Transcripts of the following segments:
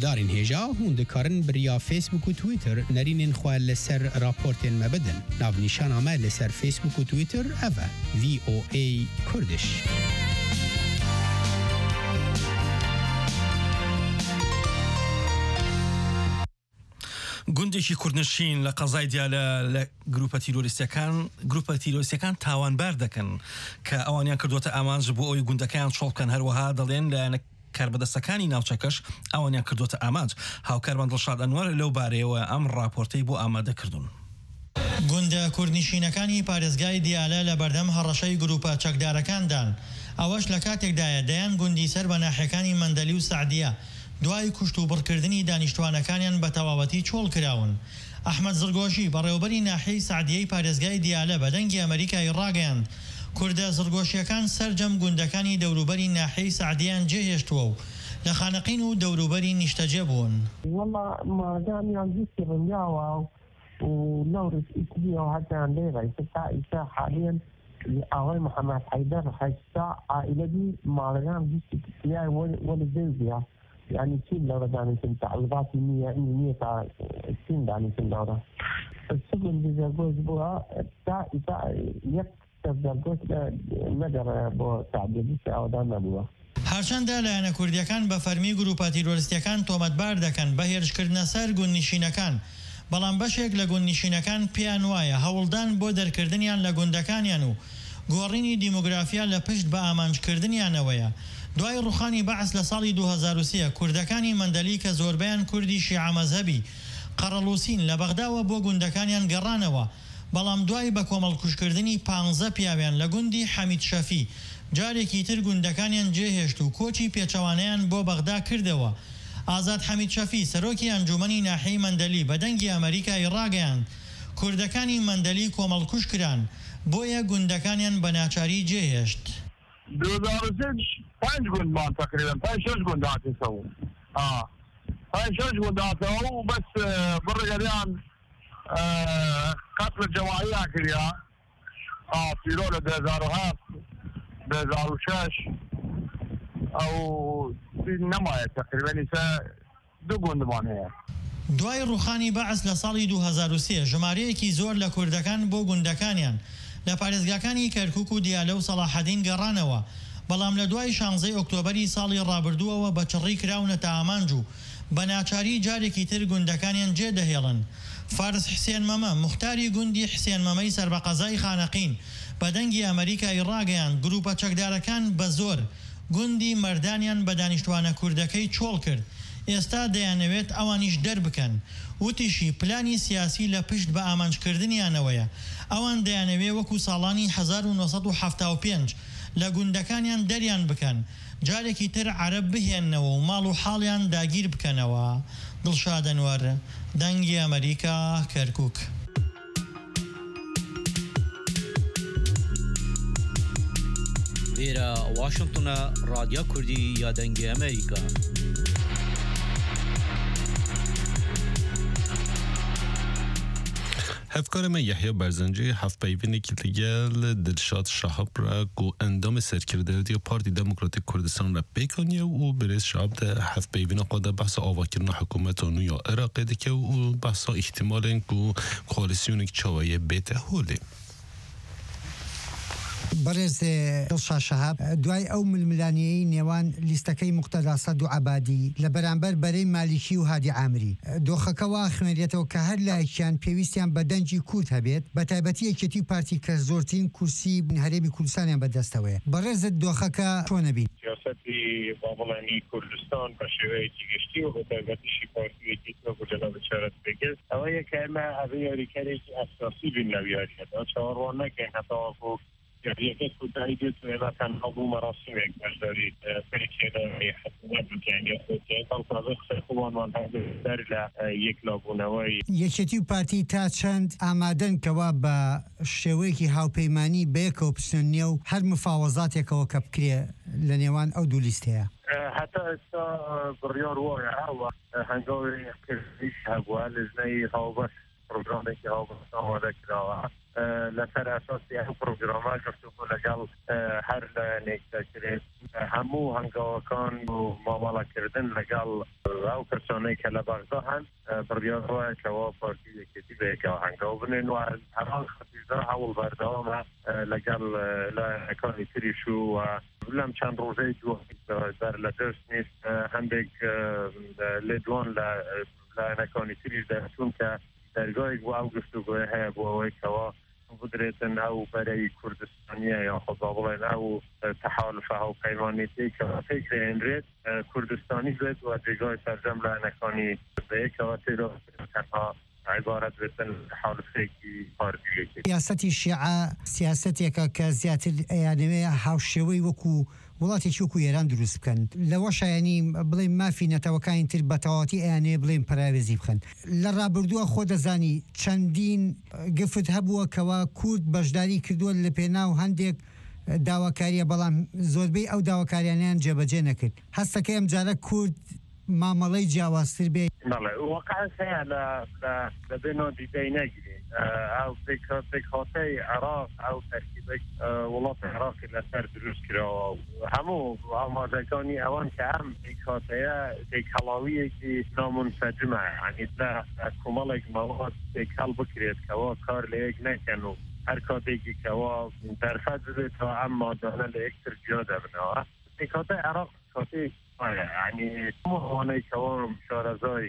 هدارین هجا هون دکارن بریا فیسبوک و تویتر نرینین خواه لسر راپورتین مبدن ناو نیشان آمه لسر فیسبوک و تویتر اوه VOA کردش. گوندێکی کوردنشین لە قەزای دیالە لە گروپە تیرۆریستەکان تاوانبار دەکەن کە ئەوانیان کردوتە ئامانج بۆ ئەوی گوندەکەیان چۆڵ بکەن هەروەها دەڵێن لایەنە کاربەدەستەکانی ناوچەکەش ئەوانیان کردوتە ئامانج. هاوکارمان دڵشاد ئەنوەر لەو بارەیەوە ئەم راپۆرتەی بۆ ئامادەکردوون. گوندە کوردنشینەکانی پارێزگای دیالە لە بەردەم هەڕەشەی گروپە چەکدارەکاندان ئەوەش لە کاتێکدایە دەیان گوندی سەر بە ناحیەکانی مەندەلی و سعدیە دوای کوشت و بڕکردنی دانیشتوانەکانیان بە تەواوەتی چۆڵ کراون. ئەحمەد زرگۆشی بەڕێوەبەری ناحیەی سعدیەی پارێزگای دیالە بە دەنگی ئەمریکای ڕاگەیاند کوردە زرگۆشیەکان سەرجەم گوندەکانی دەوروبەری ناحیەی سعدیان جێهێشتووە و لە خانەقین و دەوروبەری نیشتەجێ بوون. والله مادامیان زیستی ڕنیاوە و لەورش ئیسبیە و هەتیان لێڕێ تا ئیسا حاليا ئاوای محەممەد حەیدەر هەشتا عائلەی ماڵەکان زیستی کسیای وەلی زێزیە يعني كل لورا دانيشن تعليقات 100 تاع السن دانيشن لورا السجن بزرگوش بوها تا يكتب زرگوش نجر بو تعديلي او دانا بوها هەرچەندە لایەنە کوردیەکان بە فەرمی گروپە تیرۆریستیەکان تۆمەتبار دەکەن بە هێرشکردنە سەر گوندنشینەکان، بەڵام بەشێک لە گوندنشینەکان پێیان وایە هەوڵدان بۆ دەرکردنیان لە گوندەکانیان و گۆڕینی دیموگرافیا لە پشت بە ئامانجکردنیانەوەیە. دوای ڕوخانی بەعس لە ساڵی 2003 کوردەکانی مەندەلی کە زۆربیان کوردی شیعە مەزهەبی قەڕەلووسین لە بەغداوە بۆ گوندەکانیان گەڕانەوە، بەڵام دوای بە کۆمەڵکوشکردنی 15 پیاویان لە گوندی حەمید شەفی جارێکی تر گوندەکانیان جێهێشت و کۆچی پێچەوانەیان بۆ بەغدا کردەوە. ئازاد حەمید شەفی سەرۆکی ئەنجومەنی ناحیەی مەندەلی بە دەنگی ئەمریکای ڕاگەیاند کوردەکانی مەندەلی کۆمەڵکوش کران بۆیە گوندەکانیان بە ناچاری جێهێشت. 5 گوندمان تقریبا 5-6 گوند هاتیسەوە 5-6 گوند هاتەوە بەس بڕگەریان قەتڵ جەماعیان کریا پیرۆ لە 2007 2006 ئەو نەمایە تقریبا ئیسا 2 گوندمان هەیە. دوای ڕوخانی بەعس لە ساڵی 2003 ژمارەیەکی زۆر لە کوردەکان بۆ گوندەکانیان لە پارێزگاکانی کەرکوک و دیالە و سەلاحەدین گەڕانەوە، بەڵام لە دوای 16 ئۆکتۆبەری ساڵی ڕابردووەوە بە چڕی کراونەتە ئامانج و بە ناچاری جارێکی تر گوندەکانیان جێدەهێڵن. فارس حسێن مەمە موختاری گوندی حسێن مەمەی سەربەقەزای خانەقین بە دەنگی ئەمریکای ڕاگەیاند گروپە چەکدارەکان بە زۆر گوندی مەردانیان بە دانیشتوانە کوردەکەی چۆڵ کرد، ئێستا دەیانەوێت ئەوانیش دەربکەن. وتیشی پلانی سیاسی لە پشت بە ئامانجکردنیانەوەیە، ئەوان دەیانەوێ وەکو ساڵانی 1975 لە گوندەکانیان دەریان بکەن، جارێکی تر عەرەب بهێننەوە و ماڵ و حاڵیان داگیر بکەنەوە. دڵشاد ئەنوەر، دەنگی ئەمریکا، کەرکوک. لێرە واشنگتنە رادیۆ کوردی یا دەنگی ئەمریکا. هفکارم یحیی برزنجی هفت پیوینی که لگل دلشاد شهاب را گو اندام سرکرده‌ای پارتی دموکراتیک کردستان را بکنیه و برس شهاب ده هفت پیوین قاده بحث آواکرن حکومت آنو یا عراق ده که و بحث احتمال گو کوالسیون چوایه بیته هولی. بەڕێز دڵشاد شەهاب دوای ئەو ململانیەی نێوان لیستەکەی موقتەدا سەد و عەبادی لە بەرامبەر بەرەی مالیکی و هادی عامری دۆخەکەەوە خوێنرێتەوە کە هەر لایەکیان پێویستیان بە دەنجی کورد هەبێت بە تایبەتی یەکێتی و پارتی کە زۆرترین کورسی هەرێمی کوردستانیان بەدەستەوەیە. بەڕێزت دۆخەکە چۆنە بین؟ سیاستی باوەڵانی کوردستان بە شێوەیەکی گشتی و بە تایبەتیشی پارتیەکی وەکو جەناب چارەت بێگرت ئەوەیە کە ئێمە هەبێ یاریکارێکی ئەساسی بین لەو یاریەدا چاوەڕوان نەکەین هەتاوەکو یەکێک کودایی دێت و ئێمە تەنها بوو مەراسیمێک بەشداری پێکێنەوەی حکوومەت بکەین یا خۆتیان تاڵتازە قسەی خوانمان هەبێت لە یەکلابوونەوەی یەکێتی و پارتی تا چەند ئامادەن کەوا بە شێوەیەکی هاوپەیمانی بەیەکەوە پسنیە و هەر مفاوەزاتێکەوە کە بکرێ لە نێوان ئەو دوو لیستەیە. هەتا ئێستا بڕیار وایە ئەوە هەنگاوی کردیش هەبووە لەژنەی هاوبەش پرۆگرامێکی هاوبەش ئامادە کراوە لەسەر ئاساسی ئەو پرۆگرامە گفتوگۆ لەگەڵ هەر نێکتەکرێت هەموو هەنگاوەکان و مامەڵە کردن لەگەڵ ئەو کەسانەی کە لە بەغدا هەن بڕیارڕایەکەوە پارتی یەکێتی بەیەکەوە هەنگاو بنێن و هەمان خەتیزە هەوڵ بەردەوامە لەگەڵ لایەنەکانی تریش و لەم چەند ڕۆژەی دووەر لە دەست نیست هەندێک لێدوان لە لایەنەکانی تریش دەچوون کە دەرگایەک بۆ ئەو گفتوگۆیە هەیە بۆ ئەوەی کەەوە بدرێتن ئەو بەرەی کوردستانیە یاخۆ بڵێن ئەو تەحالفە هاوپەیمانیەتی کە پێک دەهێنرێت کوردستانی بێت و جێگای سەرجەم لایەنەکانی بەیەکەوە تێرۆ تەنها عبارەت بێتن تەحالفێکی پارتیەکی. سیاسەتی شیعە سیاسەتێکە کە زیاتر ئەیانەوەیە هاوشێوەی وەکو وڵاتێکی وەکو ئێران دروست بکەن لەوە شایانی بڵێ مافی نەتەوەکانی تر بەتەواتی ئەیانەیە بڵێن پراوێزی بخەن لە ڕابردووە خۆ دەزانی چەندین گفت هەبووە کەوا کورد بەشداری کردووە لە پێناو هەندێک داواکاریە بەڵام زۆربەی ئەو داواکاریانیان جێبەجێ نەکرد هەستەکە ئەم جارە کورد مامەڵەی جیاوازتر بێ واقعا هەیە لە بێنەوە دیدەی نەگرێت ئەو پێکهاتەی عێراق ئەو تەرکیبەی وڵاتی عێراقی لەسەر دروست کراوە هەموو ئامادەکانی ئەوان کە ئەم پێکهاتەیە پێکهەڵاویەکی نامنسەجمە یعنی لە کۆمەڵێک مەڵات پێکهەڵ بکرێت کەەوە کار لە یەک نەکەن و هەر کاتێکی کەەوە دەرفەت ببێتەوە ئەم مادانە لە یەکتر جیا دەبنەوە پێکهاتەی عێراق کاتێک یعنی هەوانەی کەەوە شارەزای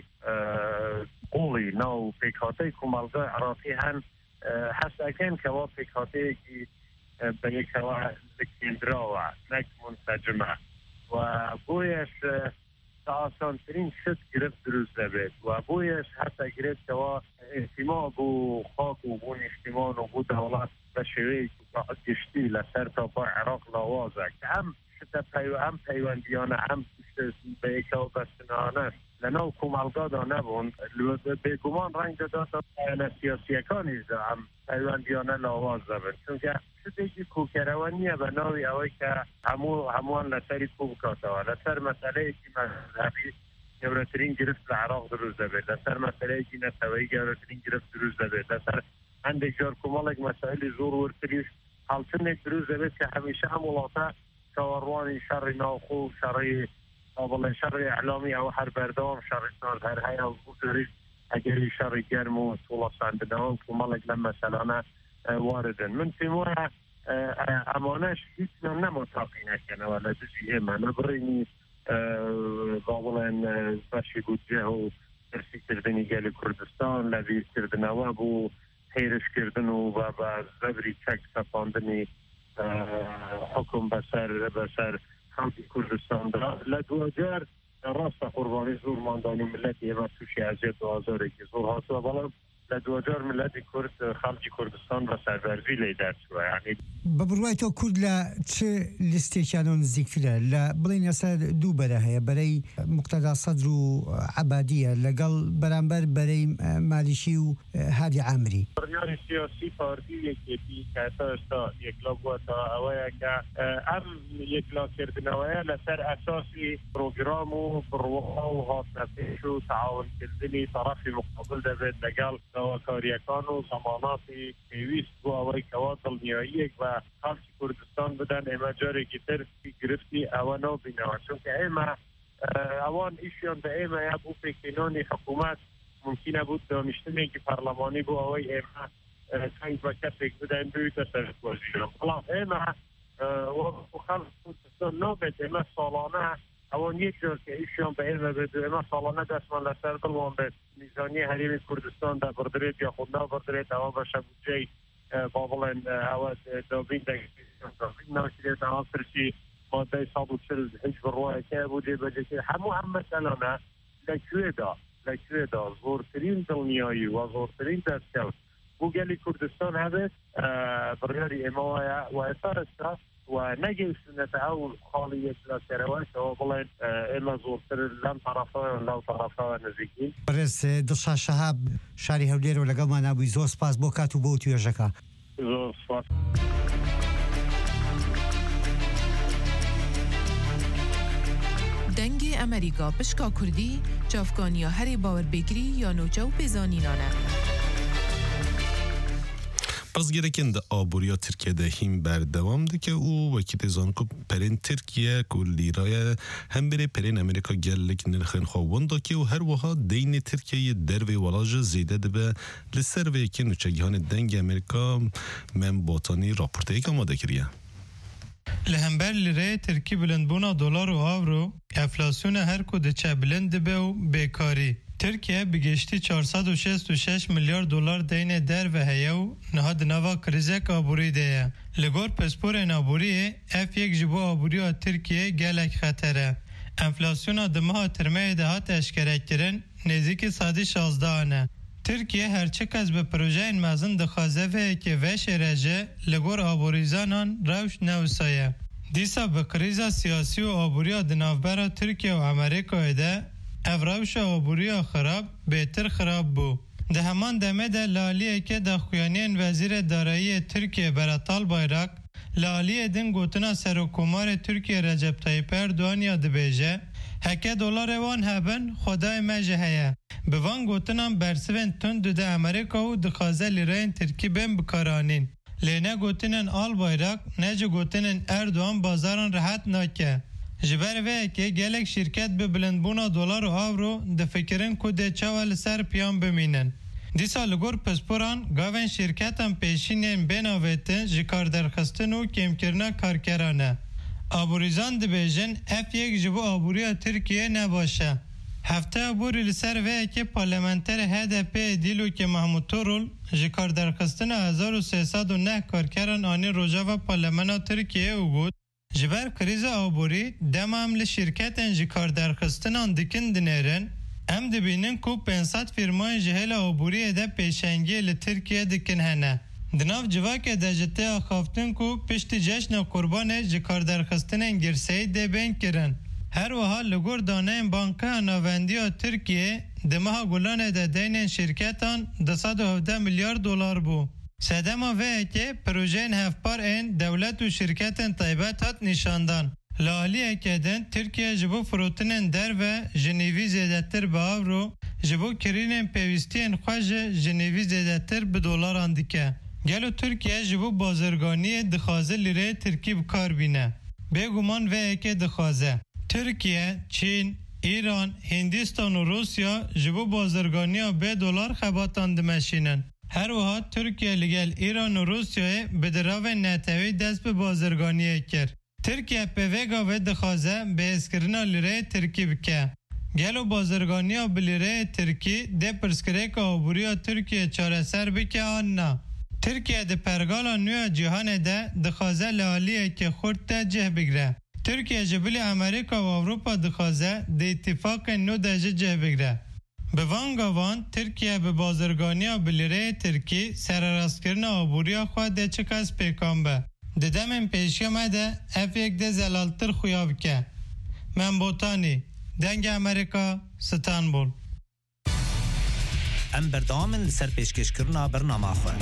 قوڵی ناو پێکهاتەی کۆمەڵگای عێراقی هەن هەستەکەن کەەوە پێکهاتەیەکی بەیەکەوە بکێنراوە نەک منسەجمە و بۆیەش ئاسانترین شت گرفت دروست دەبێت و بۆیەش هەستەگرێتەوە ئیحتیما بوو خاک و بوو نیشتیمان و بوو دەوڵات بە شێوەیەکی گشتی لەسەر تاپای عێراق لاوازە کە ئەم ئەم پەیوەندیانە ئەم بەیەکەوە بەستنانە لەناو کۆمەڵگادا نەبوون بێگومان ڕەنگ دەداتە لە سیاسیەکانیشدا ئەم پەیوەندیانە لاواز دەبن چونکە شتێکی کوکەرەوە نییە بە ناوی ئەوەی کە هەمووان لەسەری کوو بکاتەوە لەسەر مەسەلەیەکی مەذهبی گەورەترین گرفت لە عێراق دروست دەبێت لەسەر مەسەلەیەکی نەتەوەیی گەورەترین گرفت دروست دەبێت لەسەر هەندێک جار کۆمەڵێک مەسائلی زۆر وەرتریش هەڵچنێک دروست دەبێت کە هەمیشە ئەم وڵاتە چاوەڕوانی شەڕی ناوخۆ و شەڕی بڵێ شەڕی ئەعلامی ئەو هەر بەردەوام شەڕستان هەر هەیە وگەری ئەگەری شەڕی گەرم و سوڵەساندنەوە و کۆمەڵێک لەم مەسەلانە واردن من پێم وایە ئەمانەش هیچ نەمۆتاقی نەکەنەوە لە دژی ئێمە نەبڕینی بڵێن بەشی بودجێ و پرسیکردنی گەلی کوردستان لە بیرکردنەوە بوو هێرشکردن و بە زەبری چەک سەپاندنی حکم بەسەر خەڵکی کوردستاندا لە دوجار ڕاستە قوربانی زۆر ماندانی ملەتی ئێمە تووشی ئەزیێت و ئازارێکی زۆر هاتووە بەڵام لە دوجار ملەتی کورد خەڵکی کوردستان بە سەربەرزی لێ دەرچووە یعنی بە بڕوای تۆ کورد لە چ لیستێکیانەوە نزیکترە لە بڵێن ئێستا دوو بەرە هەیە بەرەی موقتەدا سەدر و عەبادیە لەگەڵ بەرامبەر بەرەی مالیشی و هادی عامری بڕیاری سیاسی پارتی یەکێتی کە ئێستا یەکلا بووەتە ئەوەیە کە ئەم یەکلاکردنەوەیە لەسەر ئەساسی پرۆگرام و بڕوا و هاتنەپێش و تەعاونکردنی تەڕەفی مقابل دەبێت لەگەڵ داواکاریەکان و زەماناتی پێویست بۆ ئەوەی کەوا دڵنیاییەک بە خەڵکی کوردستان بدەن ئێمە جارێکی تر گرفتی ئەوە نابینەوە چونکە ئێمە ئەوان ئیشیان بە ئێمەیە بوو پێکهێنانی حکوومەت ممکنە بوو دانیشتنێکی پەرلەمانی بۆ ئەوەی ئێمە تەنگ بە کەسێک بدەین بوویتە سەرکۆزیرە بەڵام ئێمە وەکو خەڵکی کوردستان نابێت ئێمە ساڵانە ئەوان یەک جار کە ئیشیان بە ئێمە بێت ئێمە ساڵانە دەستمان لەسەر بڵوان بێت میزانی هەرێمی کوردستان دەبڕدرێت یا خود نابڕدرێت ئەوە بەشە بودجەی با بڵێن ئەوە دابین ناکرێت ئەوە پرسی مادەی 140 هیچ بڕوایەکە بوو جێبەجێ هەموو ئەم مەسەلانە لەکوێدا زۆرترین دڵنیایی و زۆرترین دەستکەوت بۆ گەلی کوردستان هەبێت بڕیاری ئێمە وایە و ئێستا و نەگەیشتنەتە ئەو خاڵی یەکلاکەرەوەیەوە بڵێن ئێمە زۆرتر لەم تەڕەفەوە لەو تەڕەفەوە نزیکین بەڕێز دڵشاد شەهاب شاری هەولێرەوە لەگەڵمان نبووی زۆر سپاس بۆ کات و بۆ توێژەکە زۆر سپاس دەنگی ئەمریکا پشکا کوردی چافکانیا هەرێ باوەربێگری یا نۆچە و پێزانینانە پس گرکن ده آبوریا ترکیه ده هیم بردوام ده که او وکیت زانکو پرین ترکیه که لیرای هم بره پرین امریکا گلک نرخین خواهون دا که و هر وها دین ترکیه دروی ولاج زیده ده به لسر و یکی نوچگیان دنگ امریکا من باطانی راپورته که آماده کریه. لهمبر لیره ترکی بلندبونا دلار و آورو افلاسیون هر کده چه بلند به و بیکاری. ترکیه بگشتی 466 میلیارد دلار دین در و هیو نهاد نوا کریزک آبوری ده. لگور پسپور نابوری اف یک جبو آبوری ترکیه گلک خطره. انفلاسیون دمها ترمه دهات اشکره کرن نزدیک 116 آنه. ترکیه هرچه کس به پروژه مزن دخوازه و که وش رجه لگور آبوریزانان روش نوسایه. دیسا به کریزا سیاسی و آبوریا دنافبرا ترکیه و امریکا ده افراوش آبوریا خراب بهتر خراب بو. ده همان دمه ده لالیه که ده خویانین وزیر دارایی ترکیه براتال بایراک لالیه دن گوتنا سروکومار ترکیه رجب طیب اردوان یاد بیجه هکه دلار وان هبن خدای مجه هیا. به وان گوتنام برسون تند ده امریکا و دخوازه لیرین ترکی بین بکارانین. لینه گوتنن آل بایراک نجه گوتنن اردوان بازاران راحت ناکه. جبر وی که گلک شرکت به بلندبونا دلار و آورو ده فکرن که ده چاول سر پیان بمینن. دیسا لگور پسپوران گاون شرکتان پیشینین بیناویتن جکار درخستن و کمکرنا کارکرانه. آبوریزان ده بیجن اف یک جبو آبوریا ترکیه نباشه. هفته آبوری لسر وی که پارلمانتر HDP دیلو که محمود تورول جکار درخستن 1309 کارکران آنی روژا و پارلمانا ترکیه او بود. جبر کریز آبوری دمام لشرکت انجی کار درخستن آن دکن دنیرن ام دبینن کو 500 فرمای جهل آبوری ده پیشنگی لترکیه دکن هنه. دناف جواک دجته آخافتن کو پشت جشن قربان جی کار درخستن انگرسی ده بین کرن. هر وها لگور دانه بانکه ناوندی ترکیه دمها گلان ده دین شرکتان 217 میلیارد دلار بو. سدما وی که پروژه هفپار این دولت و شرکت طیبت هات نشاندان. لالی اکیدن ترکیه جبو فروتنن در و جنیوی زیدتر به آورو جبو کرینن پیوستین خوش جنیوی زیدتر به دلار اندیکه. گلو ترکیه جبو بازرگانی دخوازه لیره ترکی بکار بینه. بگومان وی اکی دخوازه. ترکیه، چین، ایران، هندستان و روسیا جبو بازرگانی به دلار خباتان دمشینن. هر وقت ترکیه لگل ایران و روسیه به دراو نتوی دست به بازرگانی کرد. ترکیه به وگا و دخوازه به اسکرنا لیره ترکی بکه. گلو بازرگانی ها به لیره ترکی ده پرسکره که آبوری ترکیه چاره سر بکه آن نه. ترکیه ده پرگالا نوی جهان ده دخوازه لالیه که خورد ده جه بگره. ترکیه جبلی امریکا و اروپا دخوازه ده اتفاق نو ده جه بگره. به وانگاوان ترکیه به بازرگانی ها بلیره ترکی سرراست کرن آبوریا خواه ده چه کس پیکان به. ده دمین پیشی آمده اف یک ده زلالتر خویاب که. من بوتانی دنگ امریکا ستانبول. ام بردامن لسر پیشکش کرنا برنامه خواه.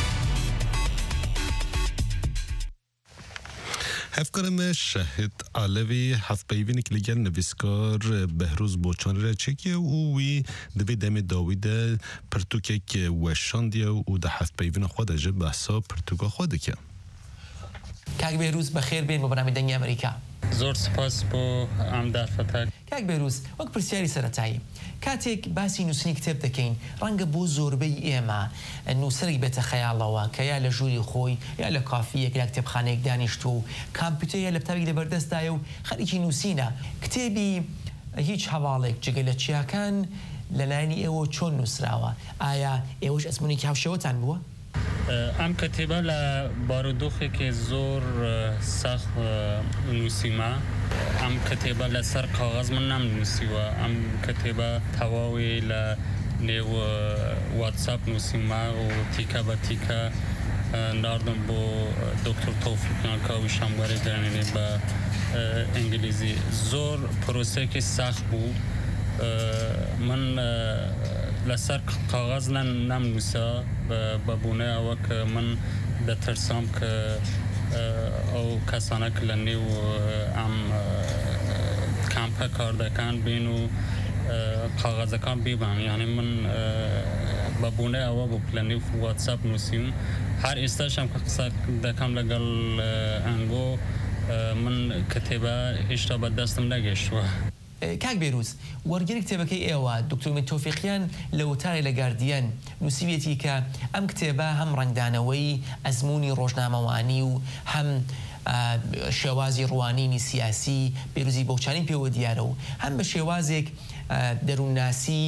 هفکارم شهید علوی هفت پیوینک لگل نویسکار بهروز بوچان را چکیه و وی دوی دم داویده پرتوکک وشاندیه و ده هفت پیوین خود اجب بحثا پرتوکا خوده که کاک بهروز بخیر بین ببرنامه دنگ امریکا. زور سپاس بو ام در فتر. کاک بهروز وەک پرسیاری سەرەتایی کاتێک باسی نووسنی کتێب دەکەین ڕەنگە بۆ زۆربەی ئێمە نووسەرێک بێتە خەیاڵەوە کە یا لە ژووری خۆی یا لە کافیەک یا کتێبخانەیەک دانیشتووە و کامپیوتەر یا لەپتاپێک لەبەردەستدایە و خەریکی نووسینە کتێبی هیچ هەواڵێک جگە لە چیاکان لەلایەنی ئێوە چۆن نووسراوە ئایا ئێوەش ئەزمونێکی هاوشێوەتان بووە؟ ام کتیبه لبارودوخی که زور سخت نوسیما ام کتیبه لسر کاغذ من نم نوسیوا ام کتیبه تواوی لنیو واتساپ نوسیما و تیکا با تیکا ناردم با دکتر توفیق ناکاوی شامگاری درنینی با انگلیزی زور پروسه که سخت بود من لسر کاغذ نم نوسا بابونه او که من دترسام که او کسانه که لنی و ام کامپه کار دکن بین و کاغذ کام بیبم یعنی من بابونه او با لنی و واتساپ نوسیم هەر ئێستاشم کە قسە دەکەم لەگەڵ ئەنگۆ من کتێبە هێشتا بەدەستم نەگەشتووە. کاک بێروز وەرگری کتێبەکەی ئێوە دکتۆر تۆفیقیان لە وتارێ لە گاردیان نووسیوێتی کە ئەم کتێبە هەم ڕنگدانەوەی ئەزمموی ڕۆژنامەوانی و هەم شێوازی ڕوانینی سیاسی بێروزی بەوچانی پێوە دیارە و هەم بە شێوازێک دەروونناسی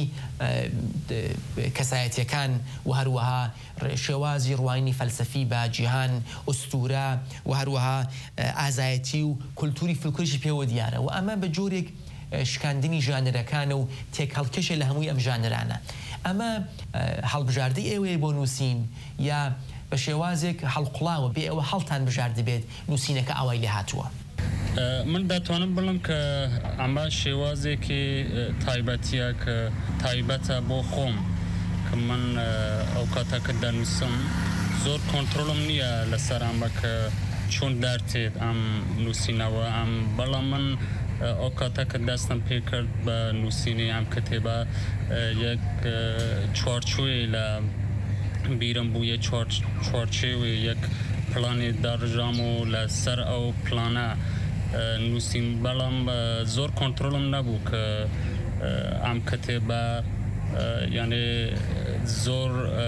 کەسایەتیەکان و هەروەها شێوازی ڕوانینی فەلسەفی بە جیهان ئوستورە و هەروەها ئازایەتی و کولتوری فلکلۆریشی پێوە دیارە و ئەمە بە جۆرێک شکاندنی ژانرەکانە و تێک هەڵکەشە لە هەمووی ئەم ژانرانە. ئەمە هەڵبژاردەی ئێوەیە بۆ نووسین یا بە شێوازێک هەڵقڵاوە بێ ئەوە هەڵتان بژارد بێت نووسینەکە ئاوای لێ هاتووە؟ من دەتوانم بڵم کە ئەمە شێوازێکی تایبەتیە کە تایبەتە بۆ خۆم کە من ئەو کاتەکە دەنووسم زۆر کۆنتترۆلم نییە لەسەر ئەمە کە چۆن دەرتێت ئەم نووسینەوە ئەم بەڵام من ئەو کاتەکە دەستم پێ کرد بە نووسینی ئەم کتێبە یەک چوارچووی لە بیرم بوو یە چوارچێوی یەک پلانی دەڕژام و لەسەر ئەو پلانە نووسین بەڵام زۆر کۆنتترۆلم نەبوو کە ئەم کتێبە یعنی زۆر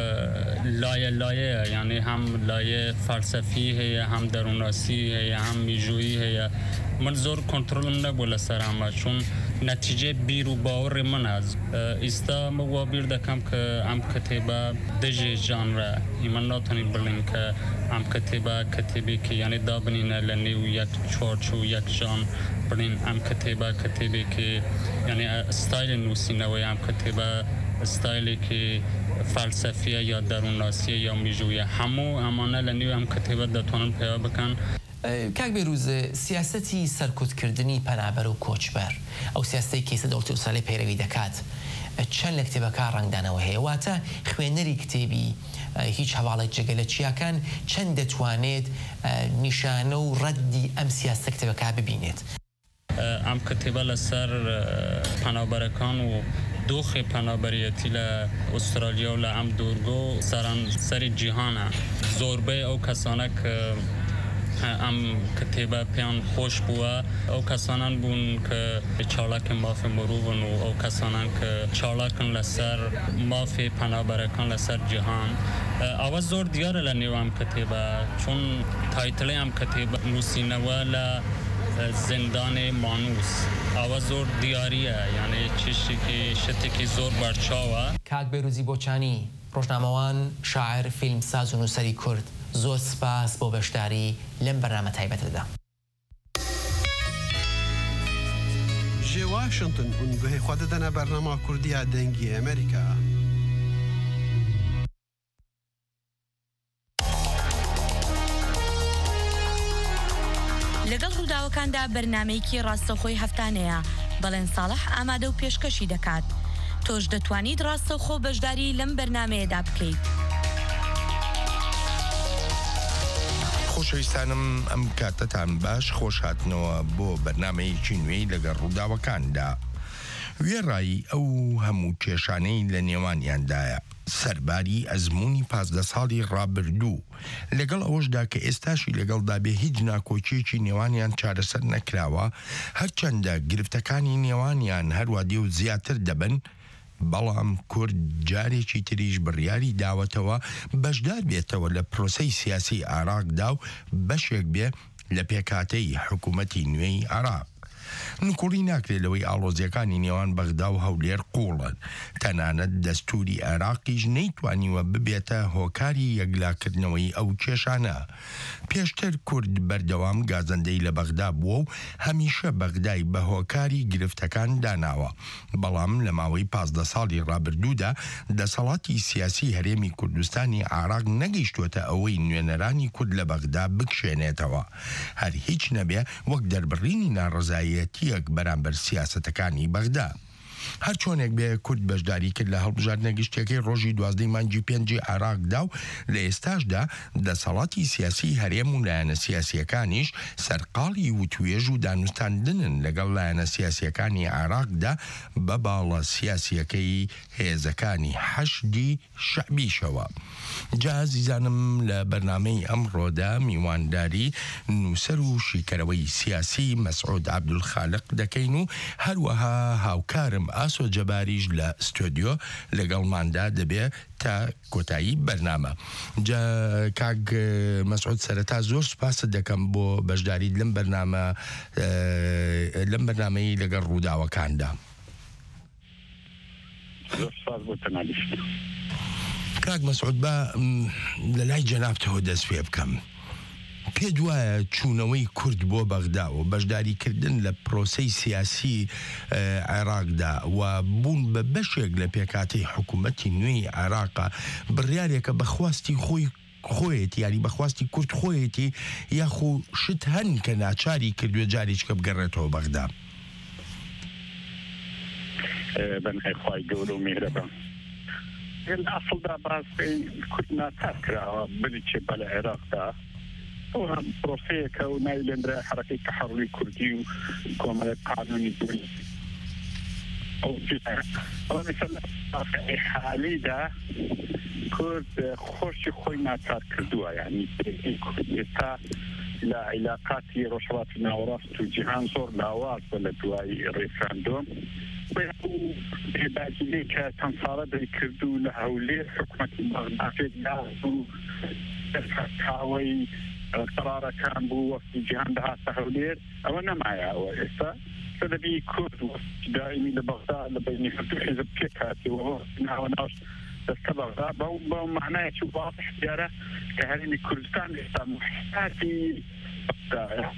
لایەیە یعنی هەم لایە فەلسەفی هەیە هەم دەرووناسی هەیە هەم میژویی هەیە من زۆر کۆنتترۆلم نەبوو لەسەر ئەمە چون نەتیجێ بیر و باوەڕی من ئێستا وا بیر دەکەم کە ئەم کتێبە دژێ ژانرە ئیمە ناتوانین بڵین کە ئەم کتێبە کتێبێکی یعنی دابنینە لە نێو یەک چوارچوو یەک ژان بڵین ئەم کتێبە کتێبێکی یعنی ستایلی نووسینەوەی ئەم کتێبە ستایلێکی فەلسەفیە یا دەروونناسیە یا میژویە هەموو ئەمانە لە نێو ئەم کتێبە دەتوانن پێوە بکەن. کاک بێروز سیاسەتی سەرکوتکردنی پەنابەر و کۆچبەر ئەو سیاستەی کێسە دەوڵەتی ئوسترالی پەیڕەوی دەکات چەند لە کتێبەکە ڕنگدانەوە هەیە واتە خوێنەری کتێبی هیچ هەواڵێک جێگە لە چیاکان چەند دەتوانێت نیشانە و ڕەدی ئەم سیاستە کتێبەکە ببینێت؟ ئەم کتێبە لەسەر پەنابەرەکان و دۆخی پەنابەریەتی لە ئوسترالیا و لە ئەم دوورگۆ سەری جیهانە زۆربەی ئەو کەسانە کە ئەم کتێبە پێیان خۆش بووە ئەو کەسانان بوون کە چاڵاکی مافی مرۆڤن و ئەو کەسانان کە چاڵاکن لەسەر مافی پەنابەرەکان لەسەر جیهان ئەوە زۆر دیارە لە نێو ئەم کتێبە چون تایتڵی ئەم کتێبە نووسینەوە لە زندانی مانوس ئەوە زۆر دیاریە یعنی شتێکی زۆر بەرچاوە. کاک بێروزی بۆچانی ڕۆژنامەوان شاعر فیلمساز و نووسەری کورد زۆر سپاس بۆ بەشداری لەم بەرنامە تایبەتەدا. ji Washington û guhê xwe didine bernama Kurdiya dengî Amerîka. لەگەڵ ڕووداوەکاندا بەرنامەیەکی ڕاستەوخۆی هەفتانەیە بەڵێن ساڵح ئامادە و پێشکەشی دەکات. تۆش دەتوانیت ڕاستەوخۆ بەشداری لەم بەرنامەیەدا بکەیت. خۆشەویستانم ئەم کاتتان باش خۆش هاتنەوە بۆ بەرنامەیەکی نوێی لەگەڵ ڕووداوەکاندا. وێڕایی ئەو هەموو کێشانەی لە نێوانیاندایە سەرباری ئەزمموی 15 ساڵی ڕابردوو لەگەڵ ئەوەشدا کە ئێستاشی لەگەڵدا بێ هیچ ناکۆچیەکی نێوانیان چارەسەر نەکراوە هەرچەندە گرفتەکانی نێوانیان هەروە دێ و زیاتر دەبن بەڵام کورد جارێکی تریش بڕیاری داوەتەوە بەشدار بێتەوە لە پرۆسەی سیاسی عێراقدا و بەشێک بێ لە پێکاتەی حکوومەتی نوێی عێراق. نکوڕی ناکرێت لەوەی ئاڵۆزیەکانی نێوان بەغدا و هەولێر قوڵن تەنانەت دەستوری عێراقیش نەیتوانیوە ببێتە هۆکاری یەکلاکردنەوەی ئەو کێشانە. پێشتر کورد بەردەوام گازەندەی لە بەغدا بووە و هەمیشە بەغدای بە هۆکاری گرفتەکان داناوە بەڵام لە ماوەی 15 ساڵی ڕابردوودا دەسەڵاتی سیاسی هەرێمی کوردستانی عێراق نەگەیشتووەتە ئەوەی نوێنەرانی کورد لە بەغدا بکشێنێتەوە هەر هیچ نەبێ وەک دەربڕینی ناڕەزایەتیەک بەرامبەر سیاسەتەکانی بەغدا. هەر چۆنێک بێ کورد بەشداری کرد لە هەڵبژاردنە گشتیەکەی ڕۆژی 12 مانگی 5 عێراقدا و لە ئێستاشدا دەسەڵاتی سیاسی هەرێم و لایەنە سیاسیەکانیش سەرقاڵی وتوێژ و دانوستاندنن لەگەڵ لایەنە سیاسیەکانی عێراقدا بە باڵە سیاسیەکەی هێزەکانی حەشدی شەعبیشەوە. جا عزیزانم لە بەرنامەی ئەمڕۆدا میوانداری نووسەر و شیکەرەوەی سیاسی مەسعود عەبدولخالق دەکەین و هەروەها هاوکارم ئاسۆ جەباریش لە ستۆدیۆ لەگەڵماندا دەبێ تا کۆتایی بەرنامە. جا کاک مەسعود سەرەتا زۆر سوپاست دەکەم بۆ بەشداریت لەم بەرنامەی لەگەڵ ڕووداوەکاندا. کاک مەسعود بە لە لای جەنابتەوە دەست پێ بکەم. پێ دوایە چوونەوەی کورد بۆ بەغدا و بەشداریکردن لە پرۆسەی سیاسی عێراقدا و بوون بە بەشێک لە پێکاتەی حکوومەتی نوێی عێراقا بڕیارێکە بەخواستی خۆیەتی یاری بەخواستی کورد خۆیەتی یاخو شت هەن کە ناچاری کردووە جارێککە بگەڕێتەوە بەغدا. بەنهێ خوای گەورە و میهرەبان ئەسڵدا باسەی کورد ناچار کراوە بریچێ بە لە عێراقدا ئەو هەم پرۆسەیەکە و ناویلێنرا حرەکەی تەحەڕولی کوردی و کۆمەڵێک قانونی دوی ئەو مثلا حالیدا کورد خۆشی خۆی ناچار کردووە یعنی کورد ئێستا لە عیلاقاتی ڕۆژهەڵاتی ناوەڕاست و جیهان زۆر لاواز بە لە دوای ڕێفراندۆم بێباجیلێ کە چەند ساڵە دەیکردو لە هەولێر حکوومەتی بەغداد ناز و تاوەی قرارەکان بوو وەفتی جیهان دەهاتە هەولێر ئەوە نەمایەوە ئێستا سەدەبی کورد وەفتی دائیمی لە بەغداد لە بینی هەردوو حیزب پێکاتەوە ناوە ناوش دەستە بەغداد بەو معنایەکی واضح دیارە کە هەرێمی کوردستان ئێستا محتاجی بەغدایە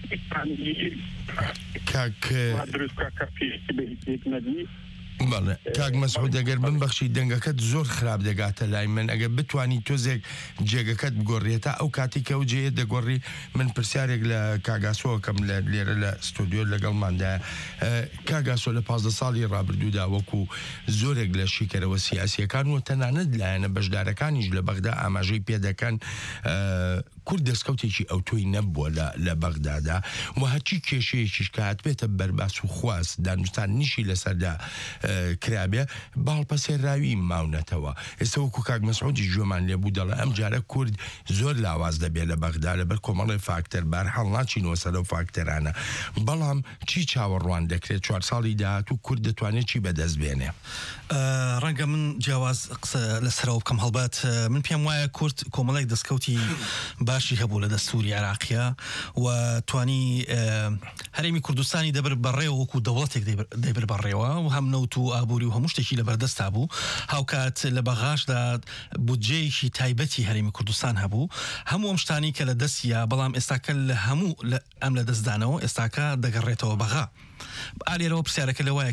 کاک مەسعود ئەگەر بمبەخشی دەنگەکەت زۆر خراپ دەگاتە لای من ئەگەر بتوانی تۆزێک جێگەکەت بگۆڕێتە ئەو کاتێکە ئەو جێ دەگۆڕی من پرسیارێک لە کاگاسۆکەم لە لێرە لە ستۆدیۆ لەگەڵماندا. کاگاسۆ لە 15 ساڵی ڕابردوودا وەکو زۆرێک لە شیکەرەوە سیاسیەکان و تەنانەت لایەنە بەشدارەکانیش لە بەغدا ئاماژەی پێدەکەن کورد دەستکەوتێکی ئەوتۆی نەبووە لە بەغدادا و هەرچی کێشەیەکیش کە هاتبێتە بەرباس و خواست دانوستان نیشی لەسەردا کرابێ باڵپەسێراوی ماونەتەوە. ئێستا وەکو کاک مەسعودی گوێمان لێبوو دەڵێ ئەم جارە کورد زۆر لاواز دەبێت لە بەغدا لەبەر کۆمەڵی فاکتەر بەرحاڵ ناچینەوە سەر ئەو فاکتەرانە. بەڵام چی چاوەڕوان دەکرێت 4 ساڵی داهات و کورد دەتوانێت چی بەدەست بێنێ؟ ڕەنگە من جیاواز قسە لەسەرەوە بکەم هەڵبات من پێم وایە کورد کۆمەڵێک دەستکەوتی باشی هەبوو لە دەستوری عێراقیە و توانی هەرێمی کوردستانی دەبر بەڕێوە وەکو دەوڵەتێک دەبر بەڕێوە و هەم نەوت و ئابووری و هەموو شتێکی لەبەردەستا بوو. هاوکات لە بەغاشدا بودجەیەکی تایبەتی هەرێمی کوردستان هەبوو. هەموو ئەم شتانی کە لە دەستیە بەڵام ئێستاکە لە هەموو ئەم لە دەستدانەوە ئێستاکە دەگەڕێتەوە بەغا. ئالێرەوە پرسیارەکە لەوایە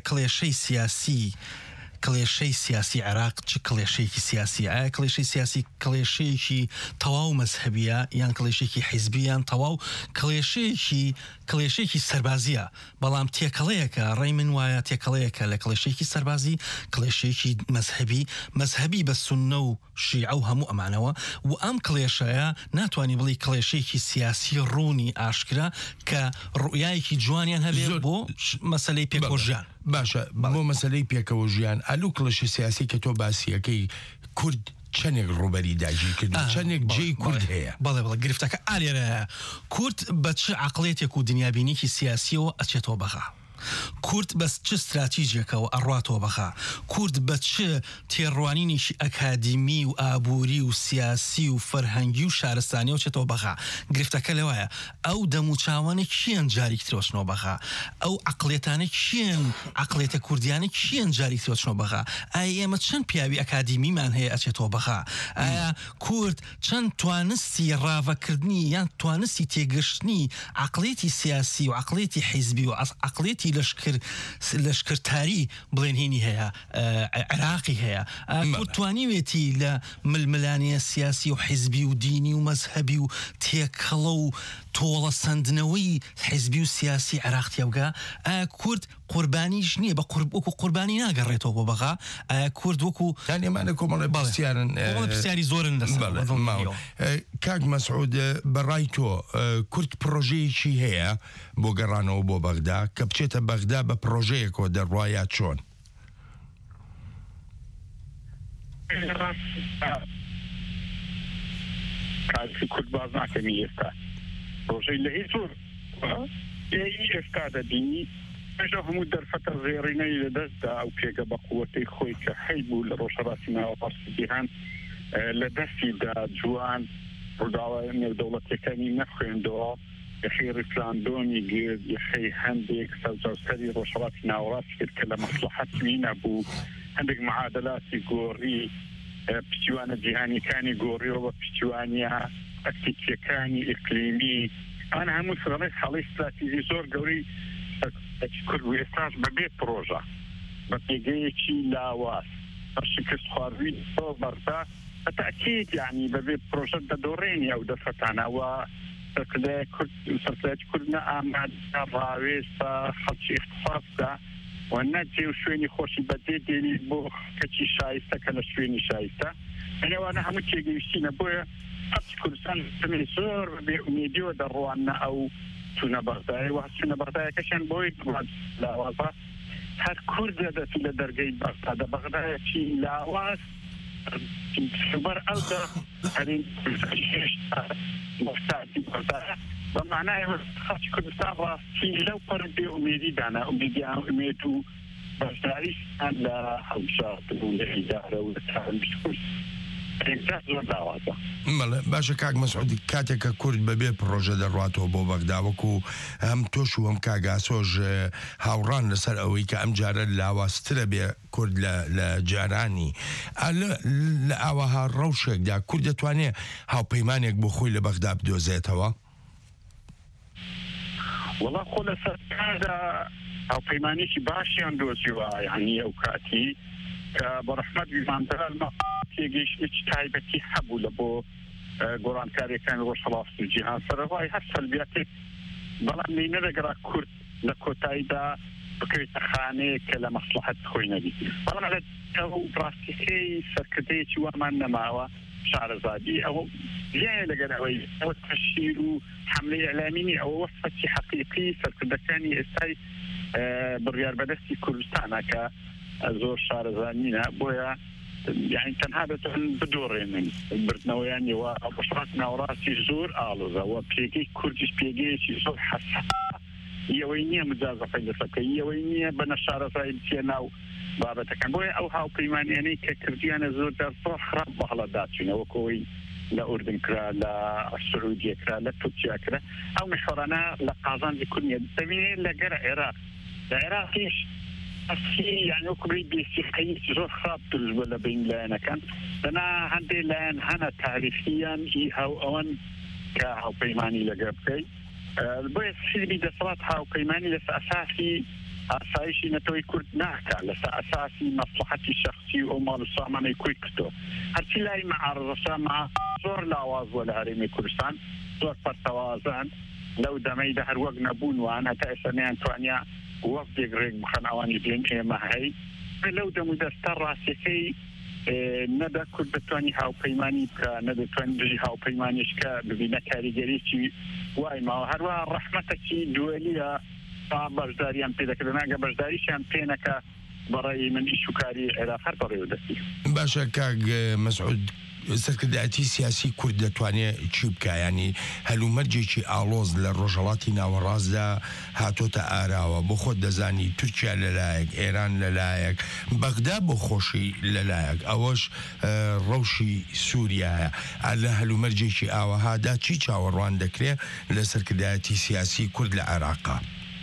کڵێشەی سیاسی عێراق چ کڵێشەیەکی سیاسی؟ ئایا کڵێشەی سیاسی کڵێشەیەکی تەواو مەزهەبیە یان کڵێشێکی حیزبیان تەواو کڵێشێکی سەربازیە؟ بەڵام تێکەڵەیەکە ڕێی من وایە تێکەڵەیەکە لە کڵێشێکی سەربازی کڵێشێکی مەزهەبی بە سوننە و شیعە و هەموو ئەمانەوە و ئەم کڵێشەیە ناتوانانی بڵی کڵێشێکی سیاسی ڕوونی ئاشکرا کە ڕوئایەکی جوانیان هەبێت بۆ مەسەلەی پێکۆژیان. باشە بۆ مەسەلەی پێکەوە ژیان ئەلوو کڵەشە سیاسی کە تۆ باسیەکەی کورد چەندێک ڕوبەری داگیر کردو چەندێک جێی کورد هەیە؟ بەڵێ گرفتەکە ئالێرە کورد بە چ عەقڵێتێک و دنیابینیکی سیاسیەوە ئەچێتەوە بەغا. کورد بەس چ استراتیژیەکەەوە ئەڕاتەوە بەغا. کورد بە چ تێڕوانینیشی ئەکادیمی و ئابووری و سیاسی و فەرهەنگی و شارستانی و چێتەوە بەغا. گرفتەکە لەوایە ئەو دەموچاوانە کیان جاری کرۆچنەوە بەغا؟ ئەو عەقڵێتانە کیان عەقڵێتە کوردیانە کیان جاری کرۆچنەوە بەغا؟ ئایا ئێمە چەند پیاوی ئەکادیمیمان هەیە ئەچێتەوە بەغا؟ ئایا کورد چەند توانستی ڕاوەکردنی یان توانستی تێگەشتنی عەقڵێتی سیاسی و عەقڵێتی حیزبی و عەقڵێتی لەشکرتاری بڵێنهێنی هەیە عراقی هەیە توانیوێتی لە ململانیە سیاسی و حیزبی و دینی و مەزهبی و تێکەڵە و تۆڵە سندنەوەی حیزبی و سیاسی عراقتیەوگا کورد قوربانیش نییە بە وەکو قوربانی ناگەڕێتەوە بۆ بەغا کورد وەکو تانێمانە کۆمەڵی پرسیاری زۆرن کاک مەسعود بەڕای تۆ کورد پرۆژەیەکی هەیە بۆ گەڕانەوە بۆ بەغدا کە بچێتە بەغدا بە پرۆژەیەکەوە دەڕواایە چۆن کاتی کورد باز ناکەمی ئێستا ڕۆژەی لە هیچ ئێستا دەبینی پێشە هەموو دەرفەتە زێڕینەی لەدەستدا ئەو پێگە بە قووەتەی خۆی کە حەی بوو لە ڕۆژهەڵاتی ناوەڕاستی جیهان لە دەستیدا جوان ڕووداوە نێودەوڵەتیەکانی نەخوێندەوە یەخەی ڕیفراندۆمی گرت یەخەی هەندێک سەرجەوسەری ڕۆژهەڵاتی ناوەڕاست کرد کە لە مەسلحەتی نەبوو هەندێک معادلاتی گۆڕی پشتیوانە جیهانیەکانی گۆڕیەوە بە پشتیوانیە تەکتیکیەکانی ئیقلیمی ئەمانە هەموو سەڵی خەڵی استراتیژی زۆر گەورەی کورد و ئێستاش بەبێ پرۆژە بە پێگەیەکی لاواز بە شکست خواردووی بەردا بەتاکید یعنی بەبێ پرۆژە دەدۆڕێنی ئەو دەفەتانەوە سەرکردایەتی کورد نە ئامادە ڕاوێستە خەڵکی اختصاصدا و نەجێ و شوێنی خۆشی بەدێ دێنی بۆ کەچی شایستە کە لە شوێنی شایستە ئەوانە هەموو تێگەیشتینە بۆیە خەڵکی کوردستان زۆر بێ ئومێدیەوە دەڕوانە ئەو چونە بەغدای و چونە بەغدایەکەشیان بۆی لاوازە هەر کوردە دەچوو لە دەرگەی بەغدادە بەغدایەکی لاواز بەر ئەودا هەرین مۆستاتی بەغدایە بمعنى خاص كردستان راسي لو قرب أميدي دانا أميد وبشتاريش على حوشات والإدارة والتعلم بشكل باشە کاک مەسعود کاتێککە کورد بەبێ پرۆژە دەڕاتەوە بۆ بەغدا وەکو هەم تۆش و هەم کاگاسۆژ هاوڕان لەسەر ئەوەی کە ئەم جارە لاواسترە بێ کورد لە جارانی لە ئاوەها ڕەوشێکدا کورد دەتوانێت هاوپەیمانێک بۆ خۆی لە بەغدا بدۆزێتەوە والله خۆ لە سەرکاردا هاوپەیمانێکی باشیان دۆزیوە یعنی ئەو کاتی کە بە ڕەحمەت بیماندەر تێگەیشتێکی تایبەتی هەبوو لە بۆ گۆڕانکاریەکانی ڕۆژهەڵاتی جیهان سەرەڕای هەر سەلبیاتێک بەڵام لێ نەدەگەڕا کورد لە کۆتاییدا بکەوێتە خانەیە کە لە مەسلحەت خۆی نەبی بەڵام لە ئەو ڕاستیەکەی سەرکردەیەکی وامان نەماوە شارەزادی ئەوە زیایە لەگەر ئەوەی ئەوە تەشیر و حملەی ئەلامینی ئەوە وەسفەتی حەقیقی سەرکردەکانی ئێستای بڕیار بەدەستی کوردستانە کە زۆر شارەزانینە بۆیە يعني تەنها دەتوان بدۆڕێنن بردنەوەیانیەوە بەشڕات ناوەڕاستی زۆر ئاڵۆزە و پێگەی کوردیش پێگەیەکی زۆر حەسا ئەوەی نییە مجازەفەی لەسەکەی ئەوەی نییە بە نەشارەزای بچێ ناو بابەتەکان بۆیە ئەو هاوپەیمانیانەی کە کردیانە زۆر دەرسۆ خراپ بە هەڵەداچوونەوە کۆی لە ئوردن کرا لە سعودیە کرا لە تورکیا کرا ئەو مشوەرانە لە قازانجی کورد نیە دەبینێت لەگەرە عێراق لە عێراقیش يعني وكبري بيسيقي زور خراب تلزبلا بين لانا كان أنا عندي لان هنا تاريخيا هاو أون كهاو بيماني لجابكي البويس حزبي دسرات هاو بيماني لس أساسي أساسي نتوي كرد ناكا لس أساسي مصلحتي الشخصي ومال الصامني كويكتو هرتي لاي مع الرسام مع زور لاواز ولا هرمي كردستان زور برتوازان لو دميده هر وقت نبون وأنا تأسني أنتوانيا وقت يقرق بخناواني بين إيما هاي لو دمو دستر راسيكي ندا كرد بتواني هاو بيماني بكا ندا تواني بجي هاو بيمانيش كا ببينا كاريجريشي واي ما هروا رحمتكي دولية بجداريان بيدا كدنا بجداريشان بينك برأي من إيشو كاري عراق هر برأيو دستي باشا كاق مسعود سەرکردایەتی سیاسی کورد دەتوانێت چی بکە ینی هەلومەرجێکی ئاڵۆز لە ڕۆژهەڵاتی ناوەڕاستدا هاتۆتە ئاراوە بۆ خۆت دەزانی تورکیا لەلایەک ئێران لەلایەک بەغدا بۆ خۆشی لەلایەک ئەوەش ڕەوشی سووریایە لە هەلومەرجێکی ئاوەهادا چی چاوەڕوان دەکرێت لە سەرکردایەتی سیاسی کورد لە عێراقا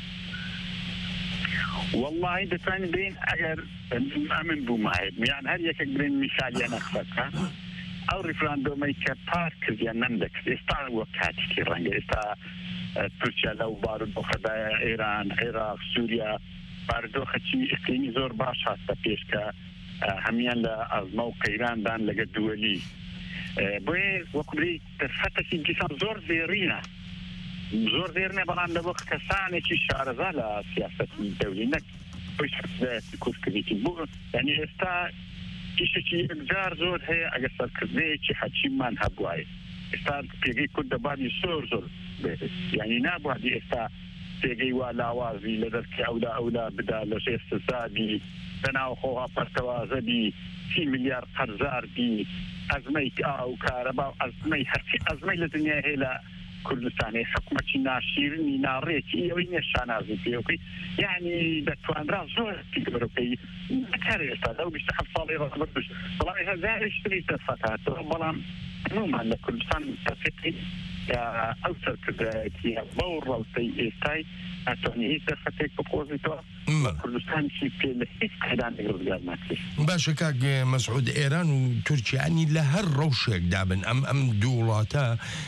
والله دەتوانین بین ئەگەر ئەمن بوومایت میان هەر یەکێک برین میسالیە نەخسەکە ئەو ریفراندۆمەی کە پار کردیان نەمدەکرد ئێستا وە کاتێکی ڕەنگە ئێستا تورکیا لەو بارودۆخەدایە ئێران عێراق سووریا بارودۆخەکی ئیقلیمی زۆر باش هاتە پێشکە هەمیان لە ئەزمە و قەیراندان لەگە دووەلی بۆیە وەکوی تەرفەتێکی دیسان زۆر زێڕینە زۆر زێرنێ بەڵام لە وەک کەسانێکی شارەزا لە سیاسەتی دەولی نەک کورتکردێکی بوو یعنی ئێستا کیشێکی یەکجار زۆر هەیە ئەگەر سەرکردەیەکی حەچیممان هەبوایە ئێستا پێگەی کورد دەبانی زۆر یعنی نابوادی ئێستا پێگەی وا لاوازی لە دەرکی ئەولا بدا لە ژێر سزابی بەناوخۆها پەرتەوازەبی 30 میلیارد قەرزاربی ئەزمەی ئاو کارەبا و ئەزمەی هەرچی ئەزمەی لە دنیا هەیە لە کوردستانی حکومەتی ناشیرنی ناڕێکی ئەوەی نێشانازی پێوەکەی یعنی دەتوانرا زۆر گەورەکەی نەکارێ ئێستا لەو 27 ساڵی ڕابردوش بەڵام ئێستا زاریشتری دەفەتاتەوە بەڵام هەمومان لە کوردستان تەفێقی ئەو سەرکردایەتی بەو ڕەوتەی ئێستای ئەتوانی هیچ دەرفەتێک بخۆزیتەوە کوردستانشی پێ لە هیچ قەیدانێک ڕزگار ناکرێت. باشە کاک مەسعود ئێران و تورکیانی لە هەر ڕەوشێک دابن ئەم دوو وڵاتە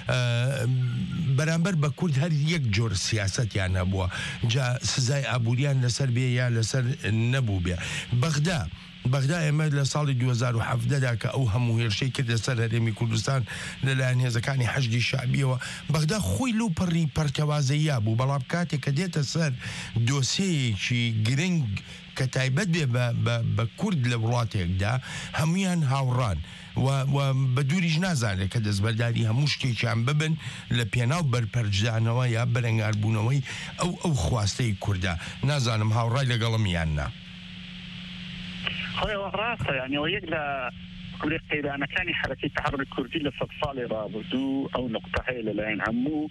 بەرامبەر بە کورد هەر یەک جۆر سیاسەتیان هەبووە جا سزای ئابووریان لەسەر بێ یا لەسەر نەبوو بێ بەغدا ئێمە لە ساڵی 2017دا کە ئەو هەموو هێرشەی کردە سەر هەرێمی کوردستان لەلایەن هێزەکانی حەشدی شعبیەوە بەغدا خۆی لەو پەڕی پەرتەوازەیە بوو بەڵام کاتێک کە دێتە سەر دۆسەیەکی گرنگ کە تایبەت بێ بە کورد لە وڵاتێکدا هەمویان هاوڕان و بە دووریش نازانێت کە دەستبەرداری هەموو شتێکیان ببن لە پێناو بەرپەرجدانەوە یا بەرەنگاربوونەوەی ئەو خواستەی کووردا نازانم هاوڕای لەگەڵم یاننا خۆیەوە ڕاستە یانیەوە یەک لە کوری قەیرانەکانی حرەکەی تحرڕی کوردی لە 100 ساڵی ڕابردوو ئەو نقطە هەیە لەلایەن هەموو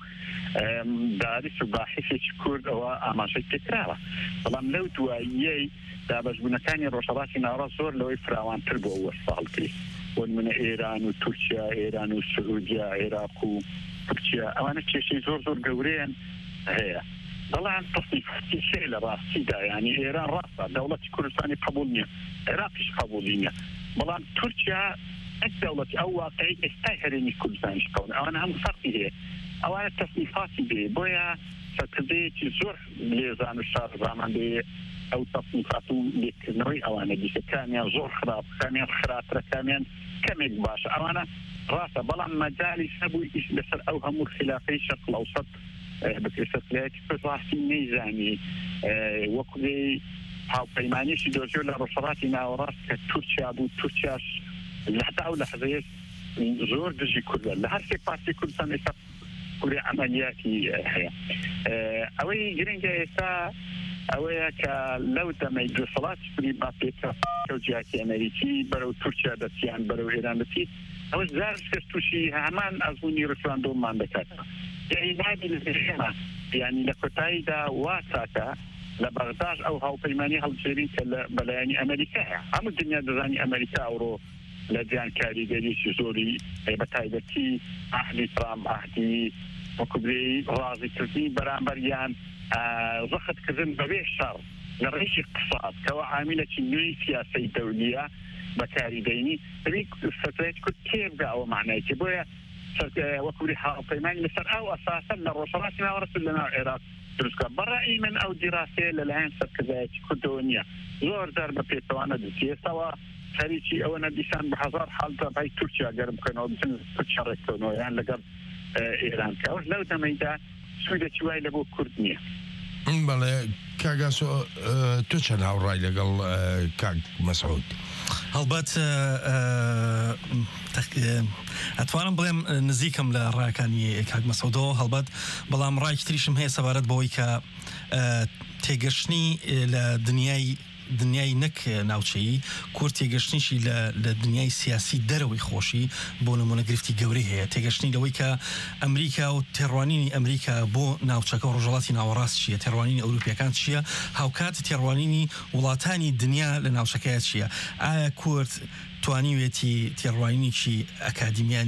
داریس و باحثێکی کورد ئەوە ئاماژەی پێکراوە بەڵام لەو دواییەی دابەشبوونەکانی ڕۆژهەڵاتی ناوەڕاست زۆر لەوەی فراوانتر بۆ وەساڵ کرد بۆ نمونە ئێران و تورکیا ئێران و سعودیا عێراق و تورکیا ئەوانە کێشەی زۆر گەورەیان هەیە بەڵام تەصنیفاتی شێ لە ڕاستیدا یعنی ئێران ڕاستە دەوڵەتی کوردستانی قبول نییە عێراقیش قبولی نییە بەڵام تورکیا ئەک دەوڵەتی ئەو واقعی ئێستای هەرێمی کوردستانیش قبول ئەوانە هەموو فەرقی هەیە ئەوانە تەصنیفاتی بێ بۆیە سەرکردەیەکی زۆر لێزان و شارەزامان بێ ئەو تەصنیفات و لێکردنەوەی ئەوانە دیکەکانیان زۆر خراپەکانیان خراپترەکانیان کەمێک باشە ئەوانە ڕاستە بەڵام مەجالی هەبووی ئیش لەسەر ئەو هەموو خلافەی شەرق الأوسط بەکرێسەرکلایەتی ڕاستی نەیزانی وەکوێ هاوپەیمانیشی دۆزیۆ لە ڕۆژهەڵاتی ناوەڕاست کە تورکیا بوو تورکیاش لەحتا ئەو لەحزەیە زۆر دژی کوردە لە هەر سێ پارتی کوردستان ئێستا کوری عملیاتی هەیە ئەوەی گرنگە ئێستا ئەوەیە کە لەو دەمەی دەسەڵاتی کوردی با پێکە جیاتی ئەمریکی بەرەو تورکیا دەچیان بەرەو ئێران دەچیت ئەوە زار کەس تووشی هەمان ئەزموونی ڕفراندۆممان دەکاتەوە یعنی لەژێمە یعنی لە کۆتاییدا وا چاکە لە بەغداش ئەو هاوپەیمانی هەڵبژێرین کە لە بەلایانی ئەمریکا هەیە هەموو دنیا دەزانی ئەمریکا ئەوڕۆ لە جیانکاریگەریشی زۆری بە تایبەتی ئەهلی ترامپ ئەهلی وەکوبرەی ڕازیکردنی بەرامبەریان ڕخەتکردن بەبێ شەڕ لە ڕێژی اقتصاد کەەوە عاملێکی نوێی سیاسەی دەولیە بەکاریدەینی سەرەت کورد تێبدا ئەوە معنایکی بۆیە وەکوری هاوپەیمانی لەسەر ئەو ئەساسا لە ڕۆژهەڵاتی ناوەڕاست لەناو عێراق دروستکە بەڕای من ئەو دیراسەیە لەلایەن سەرکردایەتی کوردەوە نییە زۆر دەر بە پێچەوانە دەچێت ئێستاوە خەریکی ئەوەنە دیسان بە هەزار حاڵتە بای تورکیا گەرم بکەنەوە بچن تورکیا ڕێککەونەوە یان لەگەڵ ئێران کەەوەش لەو دەمەیدا سوودێکی وای لە بۆ کورد نییە بەڵێ کاگاسۆ تۆ چەند هاوڕای لەگەڵ کاک مەسعود هەڵبەت ئەتوانم بڵێم نزیکم لە ڕاکانی کاک مەسعودەوە هەڵبەت بەڵام ڕایکی تریشم هەیە سەبارەت بەوەی کە تێگەشتنی لە دنیای نەک ناوچەیی کورد تێگەشتنیشی لە دنیای سیاسی دەرەوەی خۆشی بۆ نمونە گرفتی گەورەی هەیە تێگەشتنی لەوەی کە ئەمریکا و تێڕوانینی ئەمریکا بۆ ناوچەکە و ڕۆژهەڵاتی ناوەڕاست چییە تێڕوانینی ئەوروپیەکان چییە هاوکات تێڕوانینی وڵاتانی دنیا لە ناوچەکەیە چییە ئایا کورد توانیوێتی تێڕوانینێکی ئەکادیمیانی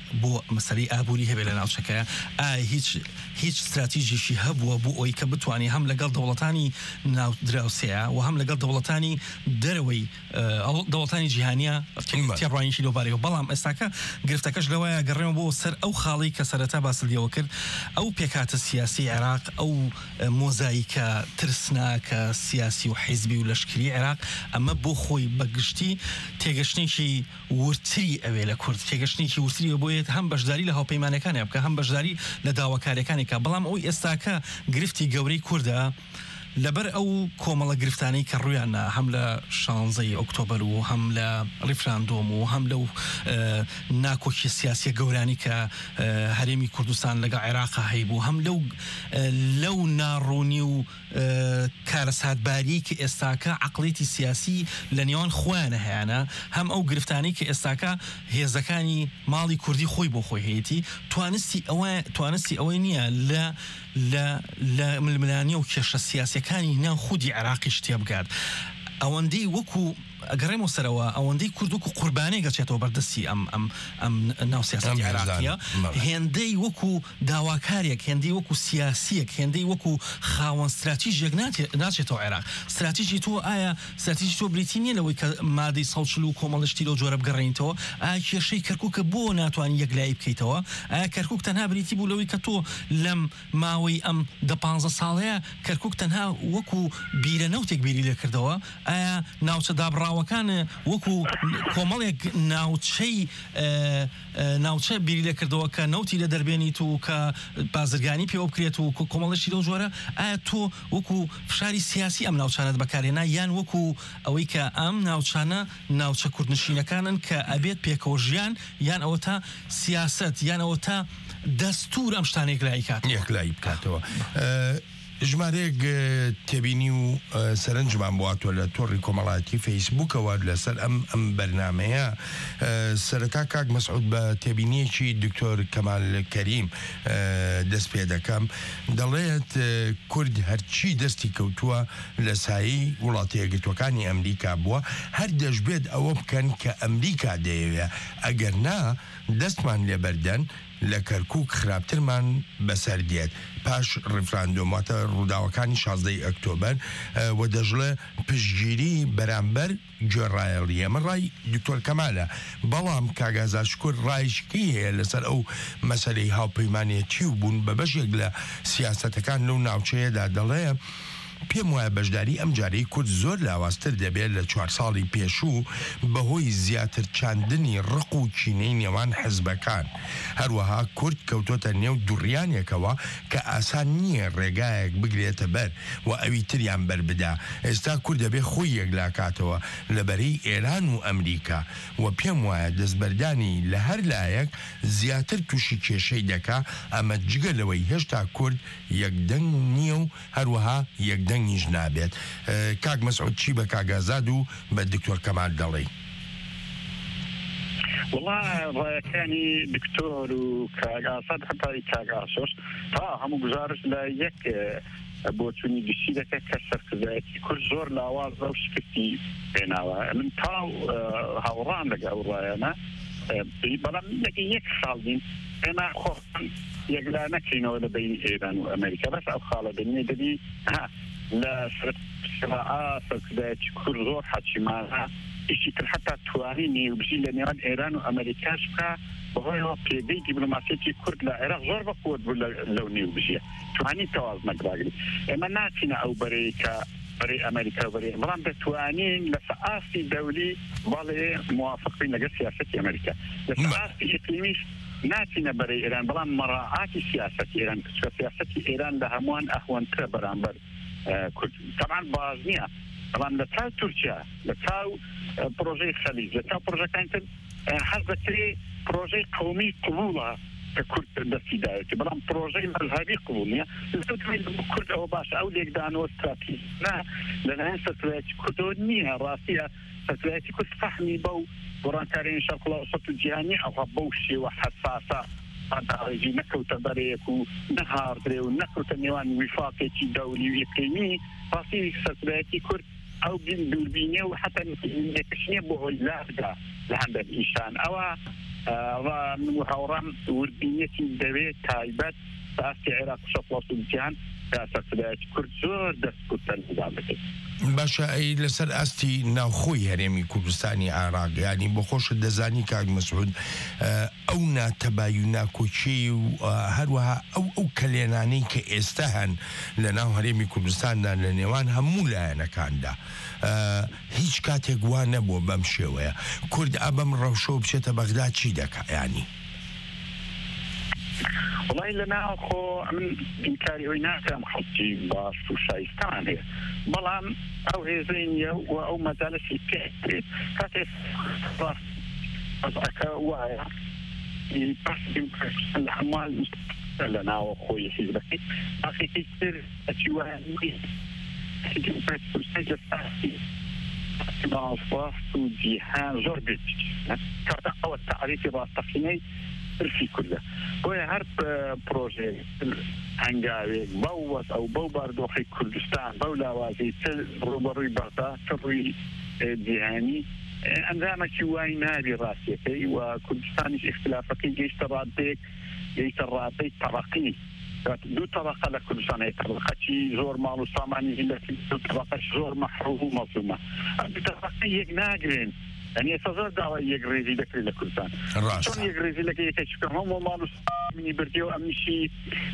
بۆ مەسەلەی ئابووری هەبێت لە ناوچەکە هیچ استراتیژیشی هەبووە بۆ ئەوی کە بتوانێت هەم لەگەڵ دەوڵەتانی ناو دراوسەیە و هەم لەگەڵ دەوڵەتانی دەرەوەی دەوڵەتانی جیهانیە تێڕوانیشی لەوبارەوە بەڵام ئێستاکە گرفتەکەش لەوەیە گەڕێمە بۆ سەر ئەو خاڵی کە سەرەتا باسڵیەوە کرد ئەو پێکاتە سیاسی عێراق ئەو مۆزاییکە ترسناکە سیاسی و حیزبی و لەشکری عێراق ئەمە بۆ خۆی بەگشتی تێگەشتێکی ورتری ئەوێ لە کورد تێگەشتێکی ورتری بۆیێت هەم بەشداری لە هاوپەیمانەکانی بکە هەم بەشداری لە داواکاریەکانێکە بەڵام ئەوی ئێستاکە گرفتی گەورەی کووردە لەبەر ئەو کۆمەڵە گرفتانەی کە ڕویانە هەم لە 16 ئۆکتۆبر و هەم لە ڕیفراندۆم و هەم لەو ناکۆکی سیاسی گەورانی کە هەرێمی کوردستان لەگە عێراقا هەیبوو هەم لەو ناڕوونی و کارەساتباری کە ئێستاکە عقڵێتی سیاسی لە نێوان خۆیانە هەیەە هەم ئەو گرفتانەی کە ئێستاکە هێزەکانی ماڵی کوردی خۆی بۆ خۆی هەیەی توانستی ئەوەی نییە لە ململانی و کێشە سیاسەکانی ناو خودی عێراقی شتێ بگات ئەوەندەی وەکو ئەگەڕێمەوە سەرەوە ئەوەندەی کوردوک و قوربانەی گەچێتەوە بەردەستی ئەم ناو سیاسەتی عێراقیە هێندەی وەکو داواکارێک هێندەی وەکو سیاسیەک هێندەی وەکو خاوەن استراتیژیەک ناچێتەوە عێراق استراتیژی تۆ ئایا استراتیژی تۆ بریتی نیە لەوەی کە مادەی 140 و کۆمەڵشتی لەو جۆرە بگەڕێنیتەوە ئایا کێشەی کەرکووکە بۆ ناتوانانی یەکلایی بکەیتەوە ئایا کەرکووک تەنها بریتی بوو لەوەی کە تۆ لەم ماوەی ئەم 15 ساڵەیە کەرکووک تەنها وەکو بیرە نەوتێک بیری لێ کردەوە ئایا ناوچە دابڕاوەکان وەکو کۆمەڵێک ناوچە بیری لێ کردەوە کە نەوتی لە دەربێنیت و کە بازرگانی پێوە بکرێت و کۆمەڵەشی لەو جۆرە ئایا تۆ وەکو فشاری سیاسی ئەم ناوچانت بەکارێنا یان وەکو ئەوەی کە ئەم ناوچانە ناوچە کوردنشینەکانن کە ئەبێت پێکەوە ژیان یان ئەوە تا سیاست یان ئەوە تا دەستور ئەم شتانێک یەکلایی بکاتەوە ژمارەیەک تێبینی و سەرنجمان بواتوە لە تۆڕی کۆمەڵاتی فەیسبووکەوە لەسەر ئەم بەرنامەیە سەرەتا کاک مەسعود بە تێبینیەکی دکتۆر کەمال کەریم دەست پێ دەکەم دەڵێت کورد هەرچی دەستی کەوتووە لە سایی وڵاتی یەکگرتووەکانی ئەمریکا بووە هەر دەشبێت ئەوە بکەن کە ئەمریکا دەیەوێ ئەگەر نا دەستمان لێبەردەن لە کەرکووک خراپترمان بەسەر دێت پاش ڕیفراندۆماتە ڕووداوەکانی 16 ئۆکتۆبەر و دەژڵێ پشتگیری بەرامبەر گوێڕایەڵی ئەمە ڕای دکتۆر کەمالە بەڵام کاگازاشکر ڕایشکی هەیە لەسەر ئەو مەسەلەی هاوپەیمانێتی و بوون بە بەشێک لە سیاسەتەکان لەو ناوچەیەدا دەڵێ پێم وایە بەشداری ئەم جارەی کورد زۆر لاواازتر دەبێت لە 4 ساڵی پێشوو بەهۆی زیاتر چاندنی ڕق و چینەی نێوان حزبەکان هەروەها کورد کەوتۆتە نێو دوڕیانێکەوە کە ئاسان نییە ڕێگایەک بگرێتە بەر و ئەوی تریان بەربدا ئێستا کورد دەبێت خۆی یەکلاکاتەوە لەبەرەی ئێران و ئەمریکا و پێم وایە دەستبەردانی لە هەر لایەک زیاتر تووشی کێشەی دەکا ئەمە جگە لەوەی هێشتا کورد یەکدەنگ نییە و هەروەها یەکدەنگیش نابێت کاک مەسعود چی بە کاگازاد و بە دکتۆر کەمال دەڵێ والله ڕایەکانی دکتۆر و کاگاساد هەتای کاگاسۆش تا هەموو گزارش لە یەک بۆ چوونی گشتی دەکات کە سەرکردایەتی کورد زۆر لاوازە و شکستی پێناوە من تاو هاوڕان لەگە ئەو ڕایانە بەڵام یەک ساڵ دین ئێمە خۆمان یەکلا نەکەینەوە لە بین ئێران و ئەمریکا بەس ئەو خاڵە دەنیە دەبی لە سرعات سەرکردایەتی کورد زۆر حەچیمانە ئیشی تر حتا توانی نێوبژی لە نێوان ئێران و ئەمریکاش بکە بەهۆیەوە پێدەی دیبلۆماسیەتی کورد لە عێراق زۆر بەقوت بوو لەو نێوبژیە توانی تەواز نەگراگری ئێمە ناچینە ئەو بەرەی کە بەرەی ئەمریکا و بەرەی بەڵام دەتوانین لە سەعاسی دەولی بەڵێ موافقین لەگەڵ سیاسەتی ئەمریکا لە سەعاسی ئیقلیمیش ناچینە بەرەی ئێران بەڵام مەڕاعاتی سیاسەتی ئێران کە سیاسەتی ئێران لە هەمووان ئەخوانترە بەرامبەر کورد طبعا باز نییە بەڵام لە چاو تورکیا لە چاو پرۆژەی خەلیج لە چاو پرۆژەکانی تر هەر بەترێ پرۆژەی قەومی قبوڵە کە کورد دەستیدایەتی بەڵام پرۆژەی مەذهبی قبوڵ نییە کورد ئەوە باشە ئەو لێکدانەوە استراتیژی لەلایەن سەرکردایەتی کوردەوە نییە ڕاستیە سەرکردایەتی کورد فەحمی بەو گۆڕانکاریانی شەرق ئەوسەط و جیهانی ئەوە بەو شێوە حەساسە ئاداڕێژی نەکەوتە بەرەیەک و نەهاردرێ و نەکەوتە نێوان ویفاقێکی دەولی و یەکەیمی ڕاستی سەرکردایەتی کورد ئەو دووربینێ و حتا یەکەش نییە بۆ هۆی لاردا لە هەندێک ئیشان ئەوە من هاوڕان وردبینەتی دەوێت تایبەت باستی عێراق شەپڵاسوجیان سەرکردایەتی کورد زۆر دەستکوتە بکەیت. باشە ئەی لەسەر ئەستی ناوخۆی هەرێمی کوردستانی عێراق ینی بۆ خۆشت دەزانی کاک مەسعود ئەو ناتەبایی و ناکۆچی و هەروەها ئەو کەلێنانەی کە ئێستا هەن لە ناو هەرێمی کوردستاندا لە نێوان هەموو لایەنەکاندا هیچ کاتێک وا نەبووە بەم شێوەیە کورد ئەبەم ڕەوشە بچێتە بەغدا چی دەکا ینی والله لنا خو من إنكاري ويناكم خطي باش وشايستان هي بلام أو هزينيا أو مازال في كهري كاتف أكا وايا يبحث الحمال لنا وخوي حزبكي أخي كثير أتشواني كثير فرصة فاسي مع الصاف وجيهان جربت كاتا أو التعريف راستقيني في كله وهي هرب بروجي هنجاوي بوت او بوباردوخي كردستان بولا وازي روبروي بغداد تروي ديهاني انظام شوي نادي راسيتي وكردستان اختلافك جيش ترابيك جيش ترابيك طبقي دو طبقه لكردستان هي طبقه زور مالو ساماني الا دو طبقه زور محروم مظلومه طبقه يجناجرين يعني صدر دعوة يجري لك لكردستان. شلون يجري لك يكشفهم هم مالو مني برديو أمشي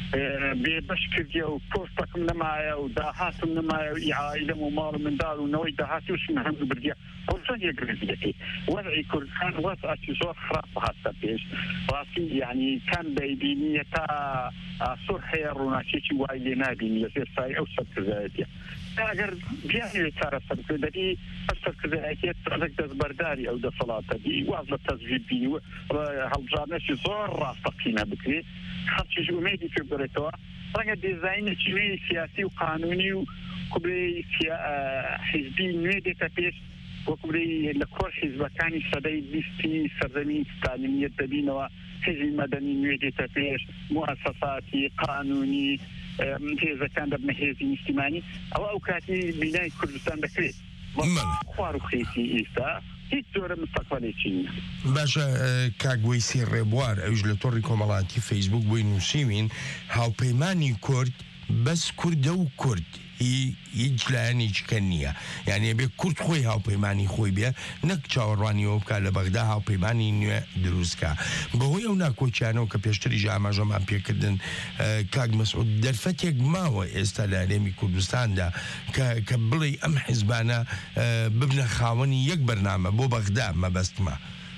ببشكل جو بوستك من معايا وداهات من معايا عائلة ومال من دار ونوي داهات وش من هم برديو. شلون يجري لك؟ وضعي كردستان وضع زور خراب حتى بيش. راسي يعني كان بيدينية تا صرحة روناشيتي وعيلنا بيني يصير ساي أو سبت اگر بیانی چاره سرکردی سرکردی از دستبرداری او دستلاته دی واضح تزوید بینی و هالجانش زور راستقینه بکری خدش امیدی که بريتوا رنگ دیزاین چیزی سیاسی و قانونی و کبری حزبی نویده تپیش و کبری لکور حزبکانی صدای بیستی سرزمین ستالینیت دبین و حزب مدنی نویده تپیش مؤسساتی قانونی هێزەکان كان دبنا هێزی نیشتیمانی أو كاتي بناء كردستان دەکرێت خوار و خێتی ئێستا هیچ زۆرە مستەقبەلێکی نییە. باشە کاگوەیسی ڕێبوار ئەوش لە تۆڕی کۆمەڵایەتی فەیسبوک بۆی نووسیوین هاوپەیمانی کورد بەس کوردە و کورد هیچ لایەنێکیکە نییە یعنی بێ کورد خۆی هاوپەیمانی خۆی بێ نەک چاوەڕوانیەوە بکە لە بەغدا هاوپەیمانی نوێ دروستکە بەهۆی ئەو ناکۆچیانەوە کە پێشتری ئاماژەمان پێکردن کاک مەسعود دەرفەتێک ماوە ئێستا لە هەرێمی کوردستاندا کە بڵێ ئەم حیزبانە ببنە خاوەنی یەک بەرنامە بۆ بەغدا مەبەستمە.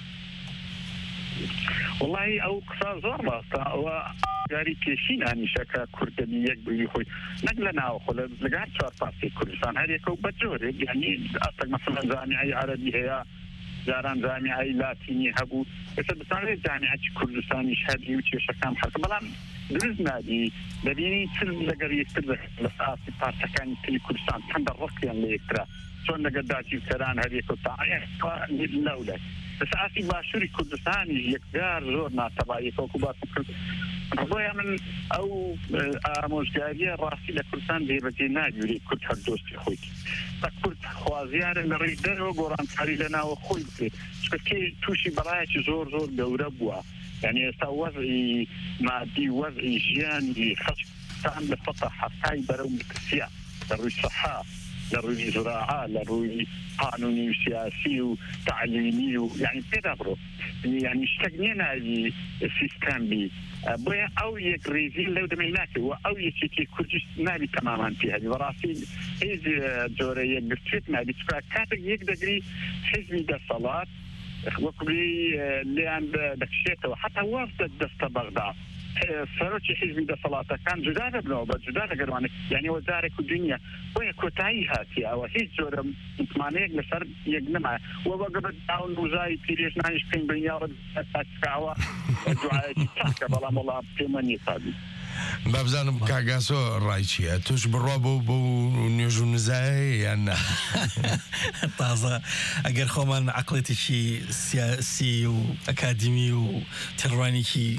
والله او قصة زور باستا وقاري كيشين هنشاكا كردني يكبري خوي نقلنا وخلا لقاعد شوار باسي كردستان هذه كو بجوري يعني أصلا مثلا جامعي عربي هي جاران جامعي لاتيني هبو بس بتعرف جامعة كردستان يشهد يوتي شكام حتى بلان درز نادي لديني تل لقري يسترد لساسي بارتكاني تلي كردستان تند الرقيا اللي يكترا شون نقداتي وكران هذه كو تعايا لولا بس أسي باشوري كردستاني يكدار زور ناتباعي كوكوبات رضويا من أو مجدارية راسي لكردستان دي رجينا يوري كرد هردوستي خويك كرد خوازيار نريدر وقران تاري لنا وخويك شكي توشي برايك زور دورة بوا يعني استا وضعي مادي وضعي جياني خشك تعمل فتح حتى برو مكسيا لروي الصحة لروي زراعة لروي قانوني وسياسي وتعليمي يعني بيدابرو يعني اشتغنينا السيستم بي بويا او يكريزي لو دميناك او يشتي كرجس نالي تماما في هذه وراسي ايز جوري يقرتت نالي كاتك يقدري حزبي دا صلاة وقبلي اللي عند دكشيته وحتى وافدت دست بغداد سروتي حزبي دا صلاة كان جدادة بنوبة جدادة قرواني يعني وزارك الدنيا وهي كوتاي هاتي او هيج جورة متمانيك لسر يقنمها ووقبت داون وزاي بيريش نانيش بين بنيارد تاسكاوا دعايتي تاسكا بلا مولا بيماني صادي بابزانم کاگاسۆ ڕای چییە توش بڕوا بۆ نوێژ و نزای یان نا تازە ئەگەر خۆمان عقلێتێکی سیاسی و ئەکادمی و تێڕوانێکی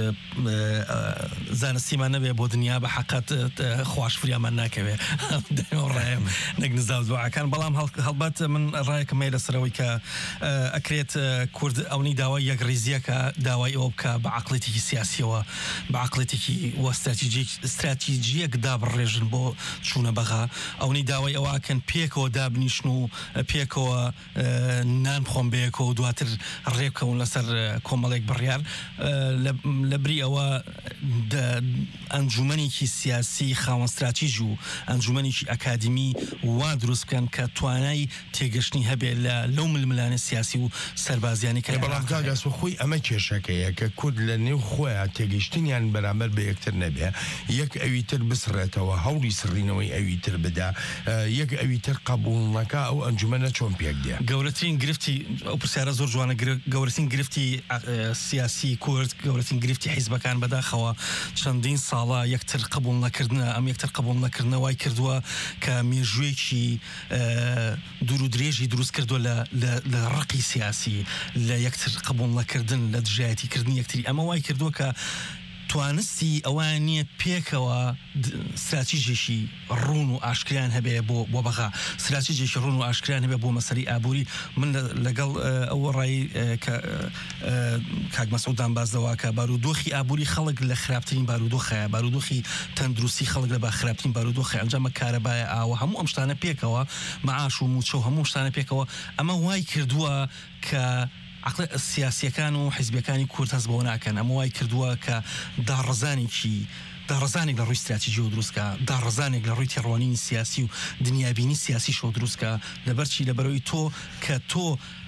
زانستیمان نەبێ بۆ دنیا بە حقات خواشفریامان ناکەوێ ڕایم نەک نزاو دوعاکان بەڵام هەڵبات من ڕایەکەمە لەسەرەوەی کە ئەکرێت کورد ئەوەی داوای یەک ڕیزیەکە داوای ئەوە بکە بە عقلێتێکی سیاسیەوە بە عقلێتێکی استراتیجیەکدا بڕێژن بۆ چوونە بەغا ئەوەی داوای ئەوەکەن پێکەوە دابنیشن و پێکەوە نان خۆم بەیەکەوە و دواتر ڕێبکەون لەسەر کۆمەڵێک بڕیار لە بری ئەوە ئەنجومەنێکی سیاسی خاوەن استراتیژ و ئەنجومەنێکی ئەکادمی وا دروست بکەن کە توانای تێگەشتنی هەبێت لەو ململانە سیاسی و سەربازیانی کە بەڵام کاگاس خۆی ئەمە کێشەکەیە کە کورد لە نێو خۆیان تێگەشتنیان بەرامبەر بە یەکتر نەبێ یەک ئەویتر بسڕێتەوە هەوڵی سڕینەوەی ئەویتر بدا یەک ئەویتر قبولنەکە ئەو ئەنجومەنە چۆن پێک دێ گەورەترین گرفتی ئەو پرسیارە زۆر جوانە گەورەترین گرفتی سیاسی کورد گەورەترین گرفتی حیزبەکان بەداخەوە چەندین ساڵە یەکتر قبول نەکردنە ئەم یەکتر قبول نەکردنەوەی کردووە کە مێژوویەکی دوور و درێژی دروست کردووە لە ڕقی سیاسی لە یەکتر قبول نەکردن لە دژایەتیکردنی یەکتری ئەمە وای کردووە کە توانستی ئەوان نییە پێکەوە استراتیژێکی ڕوون و ئاشکریان هەبێ بۆ بەغا استراتیژێکی ڕوون و ئاشکریان هەبێ بۆ مەسەری ئابووری من لەگەڵ ئەو ڕای کاک مەسعودان باز دەوا کە بارودۆخی ئابووری خەڵک لە خراپترین بارودۆخەیە بارودۆخی تەندروستی خەڵک لە با خراپترین بارودۆخە ئەنجامە کارەبایە ئاوە هەموو ئەم شتانە پێکەوە مەعاش و موچە و هەموو شتانە پێکەوە ئەمە وای کردووە کە عقل سیاسیەکان و حیزبەکانی کورد هەست بەوە ناکەن ئەمە وای کردووە کە داڕزانێک لە ڕووی استراتیژی و دروستکە داڕزانێک لە ڕووی تێڕوانینی سیاسی و دنیابینی سیاسی شۆ دروستکە لەبەرچی لەبەرەوەی تۆ کە تۆ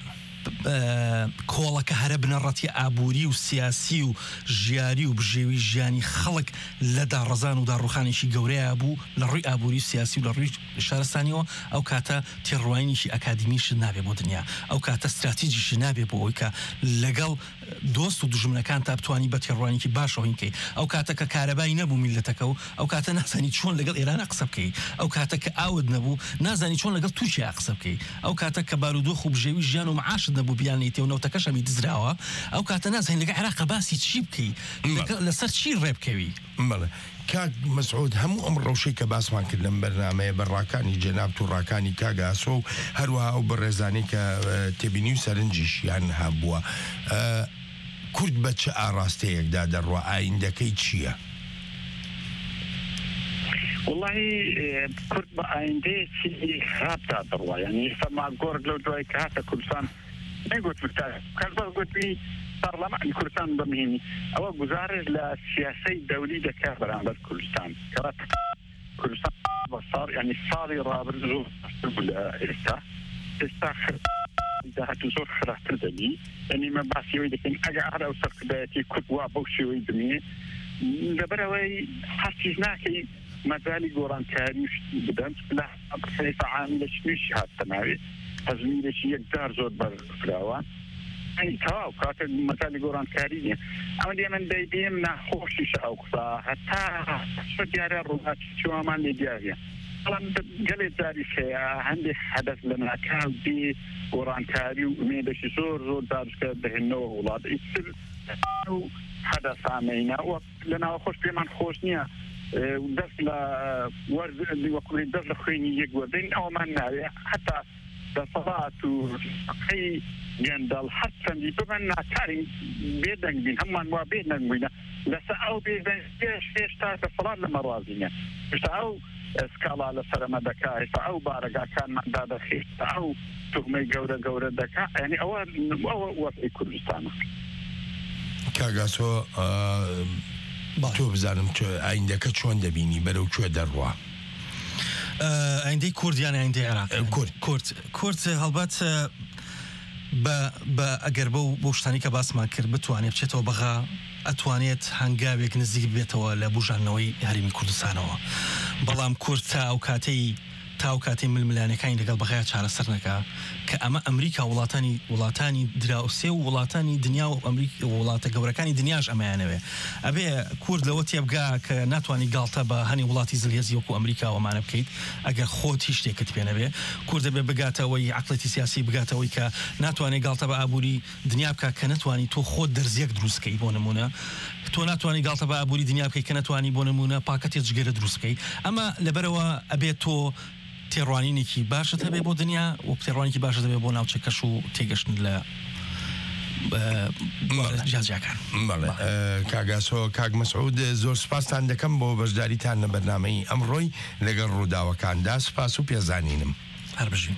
کۆڵەکە هەرە بنەڕەتی ئابووری و سیاسی و ژیاری و بژێوی ژیانی خەڵک لە داڕزان و داڕوخانێکی گەورەیە بوو لە ڕووی ئابووری سیاسی و لە ڕووی شارستانیەوە ئەو کاتە تێڕوانینیشی ئەکادمیش نابێ بۆ دنیا ئەو کاتە استراتیژیش نابێ بۆ ئەوی کە لەگەڵ دۆست و دژمنەکان تا بتوانی بە تێڕوانێکی باشەوەینکەی ئەو کاتە کە کارەبای نەبوو میلەتەکە و ئەو کاتە نازانی چۆن لەگەڵ ئێرانە قسە بکەی ئەو کاتە کە ئاود نەبوو نازانی چۆن لەگەڵ تووشیا قسە بکەی ئەو کاتە کە بارودۆخ و بژێوی ژیان و معاش نەبوو بیانیتێ و نەوتەکەش هەمی دزراوە ئەو کاتە نازانین لەگەڵ عێراق باسی چی بکەی لەسەر چی ڕێبکەوی بەڵێ کاک مەسعود هەموو ئەم ڕەوشەی کە باسمان کرد لەم بەرنامەیە بەڕاکانی جەناب تووڕاکانی کاگاسۆ و هەروەها ئەو بەڕێزانەی کە تێبینی و سەرنجیشیان هەبووە کورد بە چه ئاراستەیەکدا دەڕوا ئایندەکەی چییە؟ والله کورد بە ئایندەیەکی خراپدا دەڕوا یعنی فەرما گۆرگ لەو دوای کە هاتە کوردستان نەیگوت کەس گوتنی پەرلەمانی کوردستان بەمهێنی ئەوە گزارش لە سیاسەی دەولی دەکات بەرامبەر کوردستان کەواتە کوردستان بەساڵ ینی ساڵی ڕابردوو بوو لە ئێستا داهاتوو زۆر خراپتر دەبی ینی مە باسیەوەی دەکەین ئەگە ئەرە و سەرکردایەتی کورد وا بەو شێوەی دمێ لەبەرەوەی هەرچیز ناکەی مەجالی گۆڕانکاری بدەن لە قسەی عاملە شنووشی هاتەناوێت هەزمیرێکی یەکدار زۆر بەرفراوە ئەنی تەواو کاتە مەجالی گۆڕانکاری نییە ئەمە دێ من دەیبێم ناخۆشیش ئەو قسە هەتا شە دیارە ڕووناتی چۆمان لێ دیارە بەڵام گەلێ جاریش هەیە هەندێک حەدەث لە ناکاو بێ گۆڕانکاری و ئومێدەشی زۆر زۆر دارشکە دەهێنەوە وڵات ئیتر و حەدەثانەینە لە ناوەخۆش پێمان خۆش نییە دەست لە وەکوڵی دەست لە خوێنی یەک وەردەین ئەومان ناوێ حتا دەسەڵات و قەی گەندەڵ هەر چەندی ببن ناکارین بێدەنگ بین هەمومان وا بێدەنگ بووینە لەسەر ئەو بێدەنگ هێشتا دەسەڵات لە مەڕازینە هێشتا ئەو ئەسکاڵا لە سەرەمە دەکا هێشتا ئەو بارەگاکانماندا دەخێشتا ئەو توهمەی گەورە دەکا یعنی ئەوە وەزعی کوردستانە کاگاسۆ تۆ بزانم ئایندەکە چۆن دەبینی بەرەو کوێ دەڕوا ئایندەی کوردیان ئایندەی عێراق کورد هەڵبەت بە ئەگەر بۆ شتانی کە باسمان کرد بتوانێت بچێتەوە بەغا ئەتوانێت هەنگاوێک نزیک بێتەوە لە بژانەوەی هەرێمی کوردستانەوە بەڵام کورد تا ئەو کاتەی تاو کاتی ململانەکانی لەگەڵ بەخایە چارەسەر نەکا کە ئەمە ئەمریکا وڵاتانی دراوسێ و وڵاتانی دنیا و ئەمریکا وڵاتە گەورەکانی دنیاش ئەمایانەوێ ئەبێ کورد لەوە تێبگا کە ناتوانانی گاڵتە بە هەنی وڵاتی زلهێزی وەکو ئەمریکا وەمانە بکەیت ئەگەر خۆت هیچ شتێکت پێ نەبێ کورد دەبێ بگاتەوەی عقڵەتی سیاسی بگاتەوەی کە ناتوانێت گاڵتە بە ئابووری دنیا بکە کە نتوانی تۆ خۆت دەرزیەک دروستکەی بۆ نمونە تۆ ناتوانانی گاڵتە بە ئابووری دنیا بکەی کە نتوانی بۆ نمونە پاکەتێک جگەرە دروستکەی ئەمە لەبەرەوە ئەبێت تۆ تێڕوانینێکی باشت هەبێ بۆ دنیا و تێڕوانێکی باشە دەبێت بۆ ناوچەکەش و تێگەشتن لە جیاجیەکان. کاگاسۆ کاک مەسعود زۆر سپاسان دەکەم بۆ بەشداریتان لە بەرنامەی ئەمڕۆی لەگەڵ ڕووداوەکاندا سپاس و پێزانینم هەر بژین.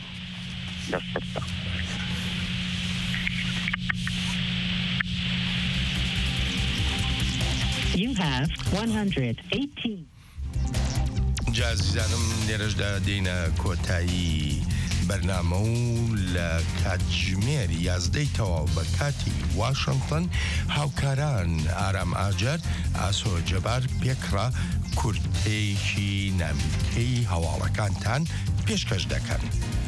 You have 118. جازیزانم لێرەشدا دێنە کۆتایی بەرنامە و لە کاتژمێری 11 تەواو بە کاتی واشنگتن هاوکاران ئارام ئاجار ئاسۆ جەبار پێکڕا کورتەیەکی نامیکەی هەواڵەکانتان پێشکەش دەکەن.